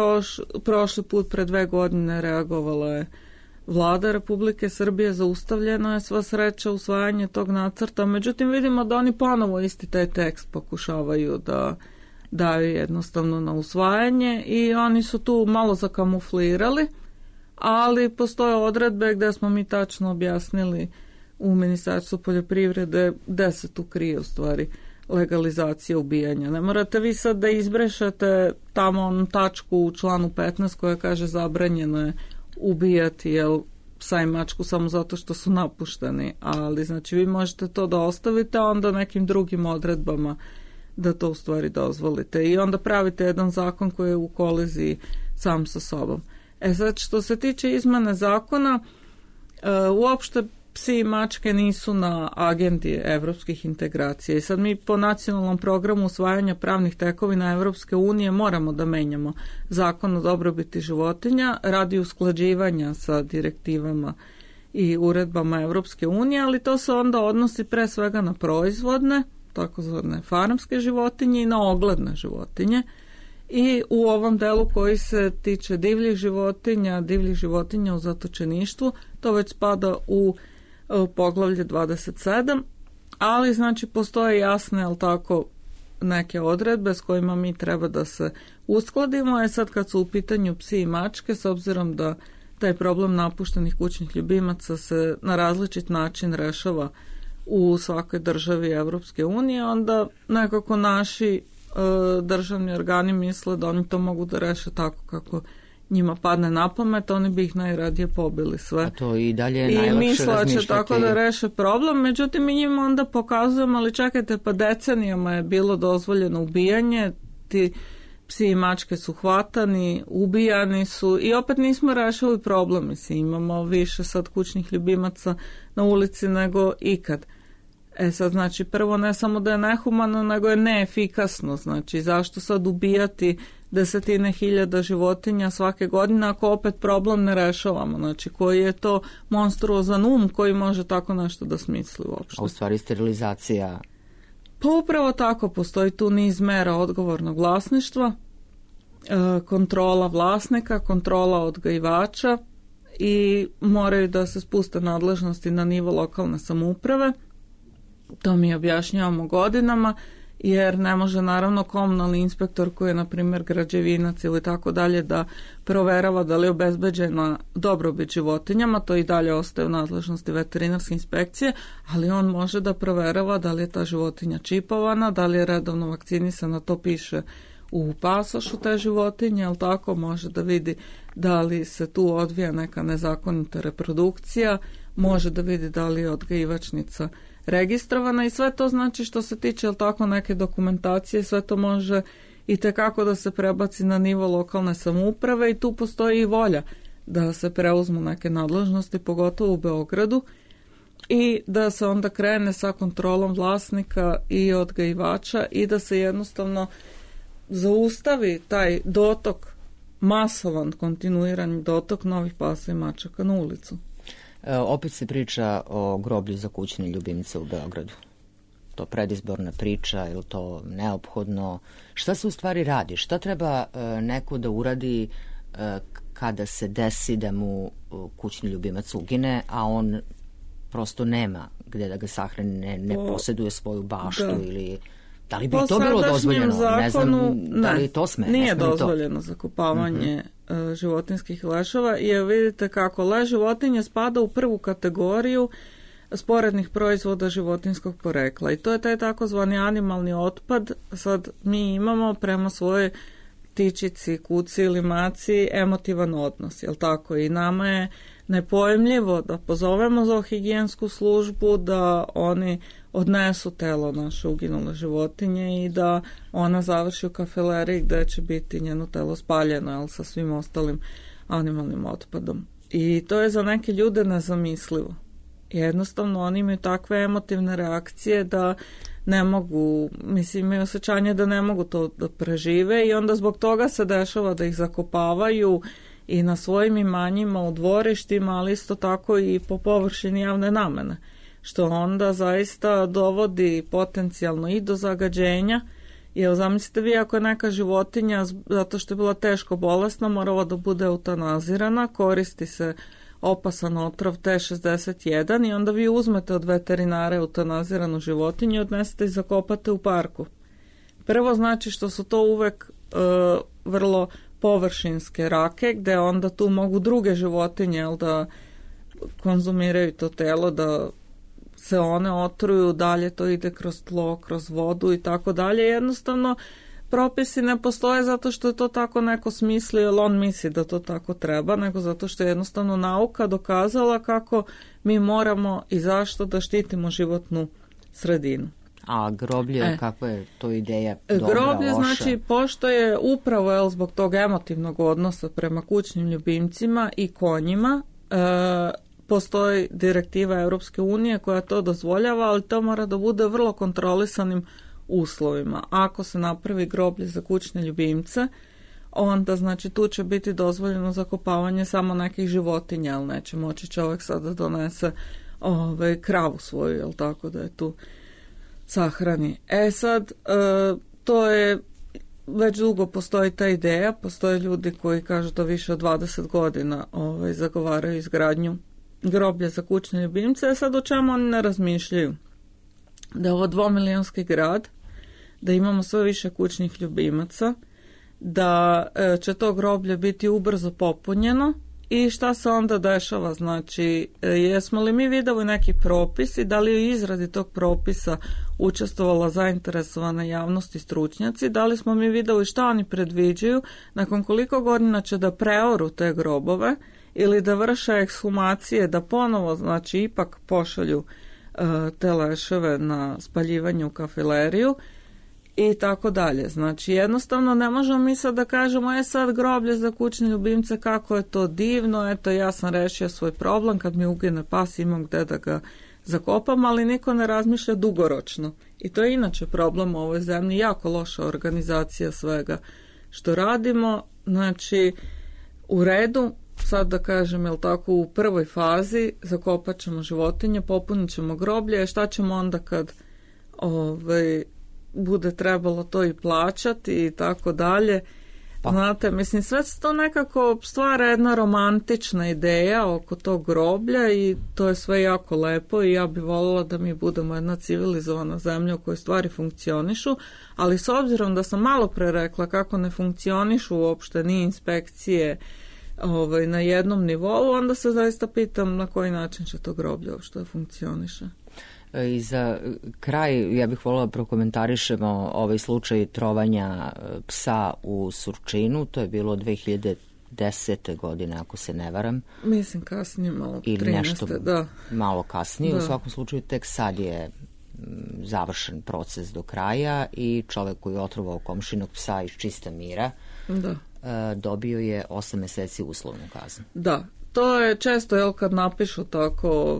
prošli put pre 2 godine reagovala je Vlada Republike Srbije, zaustavljeno je sva sreća usvajanje tog nacrta, međutim vidimo da oni ponovo isti taj tekst pokušavaju da daju jednostavno na usvajanje i oni su tu malo zakamuflirali, ali postoje odredbe gde smo mi tačno objasnili u Ministarstvu poljoprivrede gde se tu krije u stvari legalizacija ubijanja. Ne morate vi sad da izbrešete tamo onu tačku u članu 15 koja kaže zabranjeno je ubijati psa i mačku samo zato što su napušteni, ali znači vi možete to da ostavite, a onda nekim drugim odredbama da to u stvari dozvolite i onda pravite jedan zakon koji je u koliziji sam sa sobom. Sad što se tiče izmene zakona, uopšte psi i mačke nisu na agendi evropskih integracija i sad mi po nacionalnom programu usvajanja pravnih tekovina Evropske unije moramo da menjamo zakon o dobrobiti životinja radi usklađivanja sa direktivama i uredbama Evropske unije, ali to se onda odnosi pre svega na proizvodne, takozvane farmske životinje i na ogledne životinje. I u ovom delu koji se tiče divljih životinja u zatočeništvu, to već spada u poglavlje 27, ali znači postoje jasne, ali tako, neke odredbe s kojima mi treba da se uskladimo. Sad kad su u pitanju psi i mačke, s obzirom da taj problem napuštenih kućnih ljubimaca se na različit način rešava u svakoj državi Evropske unije, onda nekako naši državni organi misle da oni to mogu da reše tako kako njima padne na pamet, oni bi ih najradije pobili sve. A to i dalje je najlakše razmišljati. I misle će tako da reše problem, međutim mi njima onda pokazujemo, ali čekajte, pa decenijama je bilo dozvoljeno ubijanje, ti psi i mačke su hvatani, ubijani su i opet nismo rešili problem. Mislim, imamo više sad kućnih ljubimaca na ulici nego ikad. Sad znači prvo ne samo da je nehumano, nego je neefikasno. Znači zašto sad ubijati 10.000 životinja svake godine ako opet problem ne rešavamo? Znači koji je to monstruozan koji može tako nešto da smisli uopšte? A u stvari sterilizacija? Pa upravo tako, postoji tu niz mera odgovornog vlasništva, kontrola vlasnika, kontrola odgajivača i moraju da se spuste nadležnosti na nivo lokalne samouprave. To mi objašnjavamo godinama, jer ne može naravno komunalni inspektor koji je na primjer građevinac ili tako dalje da proverava da li je obezbeđena dobrobit životinjama, to i dalje ostaje u nadležnosti veterinarske inspekcije, ali on može da proverava da li je ta životinja čipovana, da li je redovno vakcinisana, to piše u pasošu te životinje, ali tako može da vidi da li se tu odvija neka nezakonita reprodukcija, može da vidi da li je odgajivačnica registrovana i sve to znači što se tiče tako neke dokumentacije, sve to može i tekako da se prebaci na nivo lokalne samouprave i tu postoji i volja da se preuzmu neke nadležnosti, pogotovo u Beogradu, i da se onda krene sa kontrolom vlasnika i odgajivača i da se jednostavno zaustavi taj dotok, masovan, kontinuiran dotok novih pasa i mačaka na ulicu. Opet se priča o groblju za kućne ljubimce u Beogradu. To predizborna priča, je li to neophodno? Šta se u stvari radi? Šta treba neko da uradi kada se desi da mu kućni ljubimac ugine, a on prosto nema gde da ga sahrani, ne posjeduje svoju baštu ili... Da li bi to bilo dozvoljeno? Ne znam, da li to sme? Nije dozvoljeno zakopavanje životinskih leševa, jer vidite kako leš životinje spada u prvu kategoriju sporednih proizvoda životinskog porekla i to je taj takozvani animalni otpad. Sad mi imamo prema svojoj ptičici, kuci ili maci emotivan odnos, jel tako? I nama je nepojmljivo da pozovemo zohigijensku službu, da oni odnesu telo naše uginule životinje i da ona završi u kafeleriji gde će biti njeno telo spaljeno, jel, sa svim ostalim animalnim otpadom. I to je za neke ljude nezamislivo. Jednostavno oni imaju takve emotivne reakcije da ne mogu, mislim, imaju osjećanje da ne mogu to da prežive i onda zbog toga se dešava da ih zakopavaju i na svojim imanjima, u dvorištima, ali isto tako i po površini javne namene, što onda zaista dovodi potencijalno i do zagađenja. Jer zamislite vi ako je neka životinja zato što je bila teško bolesna morala da bude eutanazirana, koristi se opasan otrov T61 i onda vi uzmete od veterinara eutanaziranu životinju i odnesete i zakopate u parku. Prvo znači što su to uvek vrlo površinske rake gde onda tu mogu druge životinje da konzumiraju to telo, da se one otruju, dalje to ide kroz tlo, kroz vodu i tako dalje. Jednostavno propisi ne postoje zato što je to tako neko smislio, jer on misli da to tako treba, nego zato što je jednostavno nauka dokazala kako mi moramo i zašto da štitimo životnu sredinu. A groblje, kakva je to ideja? Dobra, groblje, loša? znači, pošto je upravo zbog tog emotivnog odnosa prema kućnim ljubimcima i konjima, postoji direktiva Europske unije koja to dozvoljava, ali to mora da bude vrlo kontrolisanim uslovima. Ako se napravi groblje za kućne ljubimce, onda znači tu će biti dozvoljeno zakopavanje samo nekih životinja, ali neće moći čovjek sad da donese kravu svoju, jel tako, da je tu sahrani. Sad, to je već dugo postoji ta ideja, postoje ljudi koji kažu da više od 20 godina zagovaraju izgradnju groblja za kućne ljubimce. Sad o čemu oni ne razmišljaju? Da je ovo 2-milionski grad, da imamo sve više kućnih ljubimaca, da će to groblje biti ubrzo popunjeno i šta se onda dešava? Znači, jesmo li mi videli neki propis i da li u izradi tog propisa učestvovala zainteresovana javnost i stručnjaci, da li smo mi videli šta oni predviđaju, nakon koliko godina će da preoru te grobove ili da vrše ekshumacije, da ponovo, znači, ipak pošalju te leševe na spaljivanje u kafileriju i tako dalje. Znači, jednostavno ne možemo mi sad da kažemo sad groblje za kućne ljubimce, kako je to divno, eto ja sam rešio svoj problem, kad mi ugine pas imam gde da ga zakopam, ali niko ne razmišlja dugoročno. I to je inače problem u ovoj zemlji, jako loša organizacija svega što radimo. Znači, u redu, sad da kažem, jel tako, u prvoj fazi zakopat ćemo životinje, popunit ćemo groblje, šta ćemo onda kad bude trebalo to i plaćati i tako dalje. Znate, mislim, sve se to nekako stvara jedna romantična ideja oko tog groblja i to je sve jako lepo i ja bih voljela da mi budemo jedna civilizovana zemlja u kojoj stvari funkcionišu, ali s obzirom da sam malo pre rekla kako ne funkcionišu uopšte ni inspekcije na jednom nivou, onda se zaista pitam na koji način će to groblje uopšte funkcioniše. I za kraj, ja bih voljela da prokomentarišemo ovaj slučaj trovanja psa u Surčinu, to je bilo 2003. 10. godine, ako se ne varam. Mislim kasnije, malo 13. Ili nešto da. malo kasnije. Da. U svakom slučaju, tek sad je završen proces do kraja i čovek koji je otrovao komšinog psa iz čista mira dobio je 8 meseci uslovnu kaznu. Da, to je često, kad napišu tako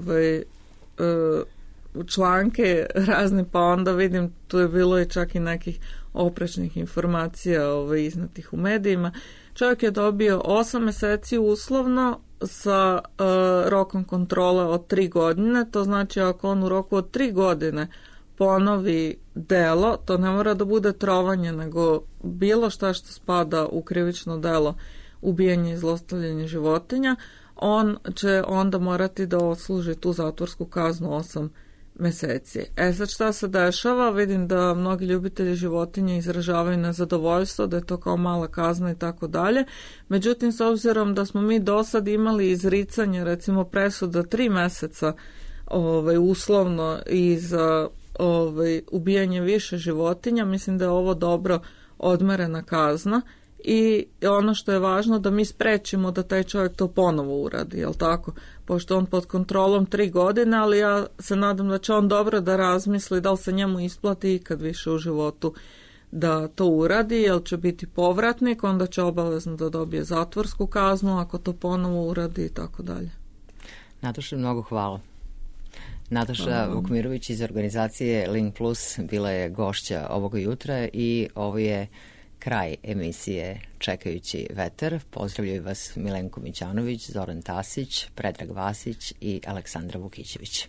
članke razne, pa onda vidim, tu je bilo i čak i nekih oprečnih informacija iznatih u medijima. Čovjek je dobio 8 meseci uslovno sa rokom kontrole od 3 godine, to znači ako on u roku od 3 godine ponovi delo, to ne mora da bude trovanje, nego bilo šta što spada u krivično delo ubijanje i zlostavljanje životinja, on će onda morati da odsluži tu zatvorsku kaznu 8 meseci. Sad šta se dešava? Vidim da mnogi ljubitelji životinja izražavaju nezadovoljstvo, da je to kao mala kazna i tako dalje. Međutim, s obzirom da smo mi do sad imali izricanje, recimo presuda 3 meseca uslovno i za ubijanje više životinja, mislim da je ovo dobro odmerena kazna i ono što je važno da mi sprečimo da taj čovjek to ponovo uradi, jel tako? Pošto on pod kontrolom 3 godine, ali ja se nadam da će on dobro da razmisli da li se njemu isplati ikad više u životu da to uradi, jer će biti povratnik, onda će obavezno da dobije zatvorsku kaznu ako to ponovo uradi i tako dalje. Nataša, mnogo hvala. Nataša Vukmirović iz organizacije Link Plus bila je gošća ovoga jutra i ovo je kraj emisije Čekajući vetar. Pozdravljaju vas Milenko Mićanović, Zoran Tasić, Predrag Vasić i Aleksandra Vukićević.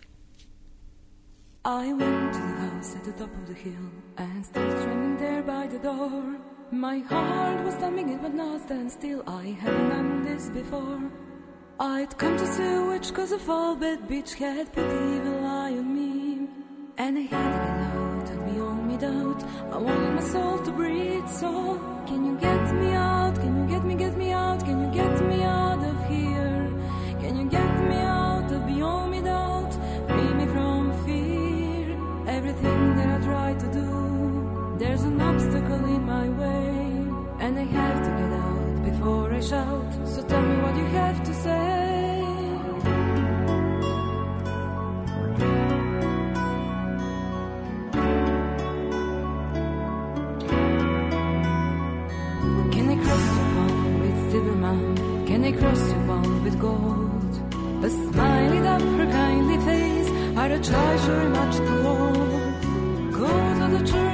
I went to the house at the top of the hill and stayed standing there by the door. My heart was thumping, it would not stand still. I hadn't done this before. I'd come to see a witch cause a fall bad bitch had put the evil eye on me. And I had to get out and beyond me doubt. I wanted my soul to breathe, so can you get me out? Can you get me out? Can you get me out of here? Can you get me out of beyond me doubt? Free me from fear. Everything that I try to do, there's an obstacle in my way. And I have to get out before I shout. So tell me what you have to say. Can I cross your bound with gold? A smiley, dapper, kindly face are a treasure much to hold. Gold of the church.